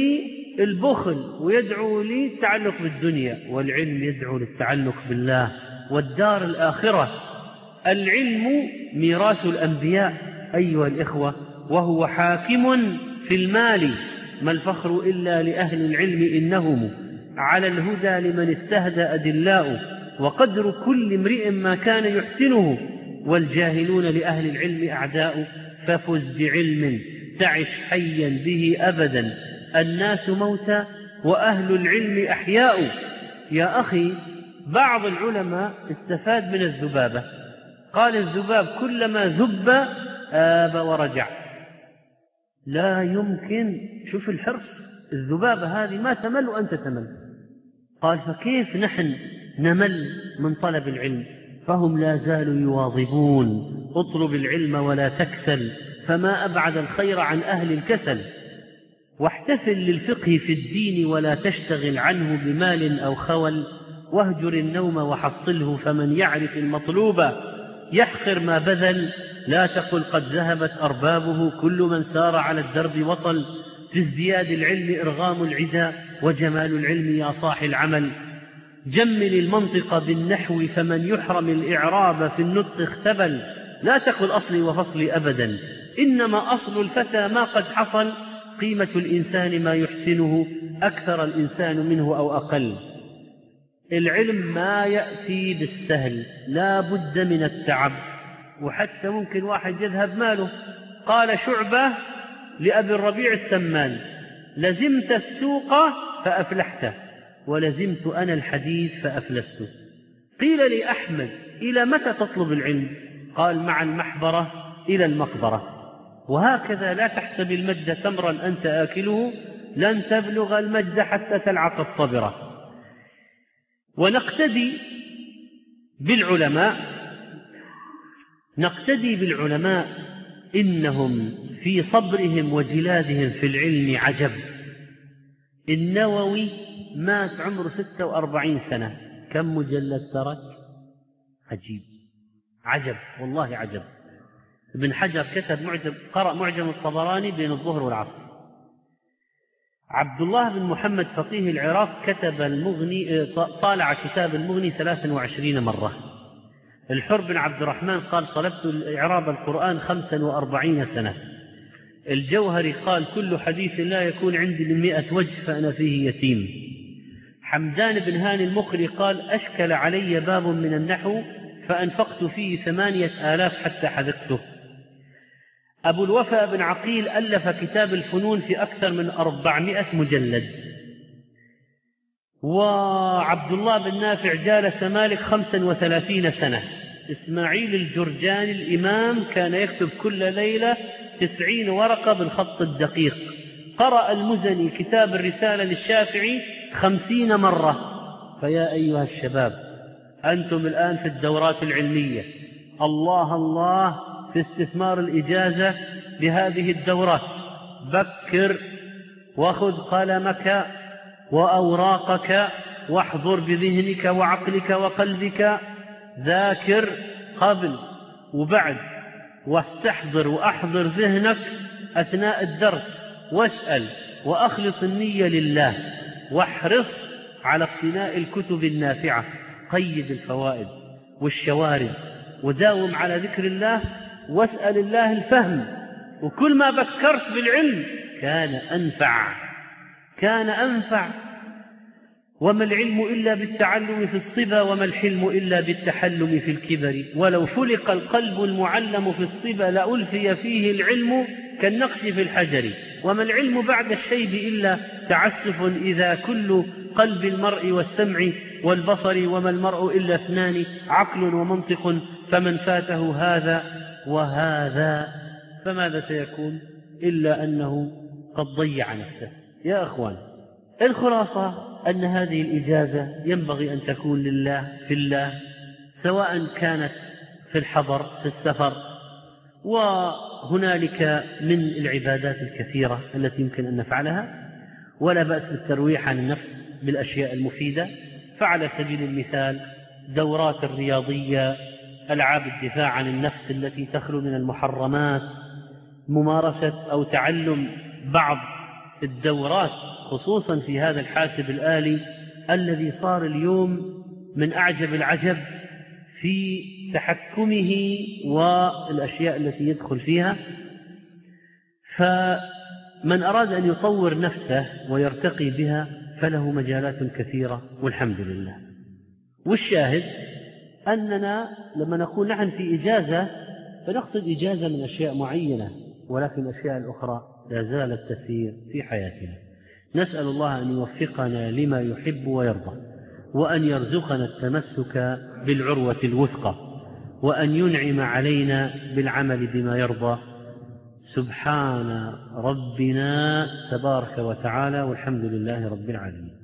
للبخل ويدعو للتعلق بالدنيا، والعلم يدعو للتعلق بالله والدار الآخرة. العلم ميراث الأنبياء أيها الإخوة، وهو حاكم في المال. ما الفخر إلا لأهل العلم إنهم على الهدى لمن استهدى أدلاء، وقدر كل امرئ ما كان يحسنه، والجاهلون لأهل العلم أعداء. ففز بعلم تعش حيا به أبدا، الناس موتى وأهل العلم أحياء. يا أخي، بعض العلماء استفاد من الذبابة، قال الذباب كلما ذب آب ورجع. لا يمكن، شوف الحرص، الذبابة هذه ما تمل وأنت تمل. قال فكيف نحن نمل من طلب العلم؟ فهم لا زالوا يواظبون. اطلب العلم ولا تكسل، فما أبعد الخير عن أهل الكسل. واحتفل للفقه في الدين ولا تشتغل عنه بمال أو خول، واهجر النوم وحصله، فمن يعرف المطلوب يحقر ما بذل. لا تقل قد ذهبت أربابه، كل من سار على الدرب وصل. في ازدياد العلم إرغام العدا، وجمال العلم يا صاح العمل. جمل المنطق بالنحو، فمن يحرم الإعراب في النطق اختبل. لا تقل أصلي وفصلي أبدا، إنما أصل الفتى ما قد حصل. قيمة الإنسان ما يحسنه، أكثر الإنسان منه أو أقل. العلم ما يأتي بالسهل، لا بد من التعب، وحتى ممكن واحد يذهب ماله. قال شعبة لأبي الربيع السمان: لزمت السوق فأفلحت، ولزمت أنا الحديث فأفلست. قيل لأحمد: إلى متى تطلب العلم؟ قال: مع المحبرة إلى المقبرة. وهكذا لا تحسب المجد تمرا أنت آكله، لن تبلغ المجد حتى تلعق الصبرة. ونقتدي بالعلماء إنهم في صبرهم وجلادهم في العلم عجب. النووي مات عمره 46 سنة، كم مجلد ترك؟ عجيب، عجب والله عجب. ابن حجر قرأ معجم الطبراني بين الظهر والعصر. عبد الله بن محمد فقيه العراق كتب المغني، طالع كتاب المغني 23 مرة. الحر بن عبد الرحمن قال: طلبت إعراب القرآن 45 سنة. الجوهري قال: كل حديث لا يكون عندي من 100 وجه فأنا فيه يتيم. حمدان بن هاني المقري قال: أشكل علي باب من النحو فأنفقت فيه 8000 حتى حذقته. أبو الوفاء بن عقيل ألف كتاب الفنون في أكثر من 400 مجلد. وعبد الله بن نافع جالس مالك 35 سنة. إسماعيل الجرجاني الإمام كان يكتب كل ليلة 90 ورقة بالخط الدقيق. قرأ المزني كتاب الرسالة للشافعي 50 مرة. فيا أيها الشباب، أنتم الآن في الدورات العلمية، الله الله في استثمار الإجازة بهذه الدورات. بكر وخذ قلمك وأوراقك واحضر بذهنك وعقلك وقلبك، ذاكر قبل وبعد، واستحضر وأحضر ذهنك أثناء الدرس، واسأل وأخلص النية لله، واحرص على اقتناء الكتب النافعة. قيد الفوائد والشوارد، وداوم على ذكر الله، واسأل الله الفهم. وكل ما بكرت بالعلم كان أنفع. وما العلم إلا بالتعلم في الصبا، وما الحلم إلا بالتحلم في الكبر. ولو فلق القلب المعلم في الصبا لألفي فيه العلم كالنقش في الحجر. وما العلم بعد الشيب إلا تعسف، إذا كل قلب المرء والسمع والبصر. وما المرء إلا اثنان، عقل ومنطق، فمن فاته هذا وهذا فماذا سيكون إلا أنه قد ضيع نفسه. يا أخوان، الخلاصة أن هذه الإجازة ينبغي أن تكون لله في الله، سواء كانت في الحضر في السفر. وهنالك من العبادات الكثيرة التي يمكن أن نفعلها، ولا بأس بالترويح عن النفس بالأشياء المفيدة. فعلى سبيل المثال دورات الرياضية، ألعاب الدفاع عن النفس التي تخلو من المحرمات، ممارسة أو تعلم بعض الدورات خصوصا في هذا الحاسب الآلي الذي صار اليوم من أعجب العجب في تحكمه والأشياء التي يدخل فيها. فمن أراد أن يطور نفسه ويرتقي بها فله مجالات كثيرة والحمد لله. والشاهد أننا لما نقول نحن في إجازة فنقصد إجازة من أشياء معينة، ولكن الأشياء الأخرى لا زالت تسير في حياتنا. نسأل الله أن يوفقنا لما يحب ويرضى، وأن يرزقنا التمسك بالعروة الوثقى، وأن ينعم علينا بالعمل بما يرضى. سبحان ربنا تبارك وتعالى، والحمد لله رب العالمين.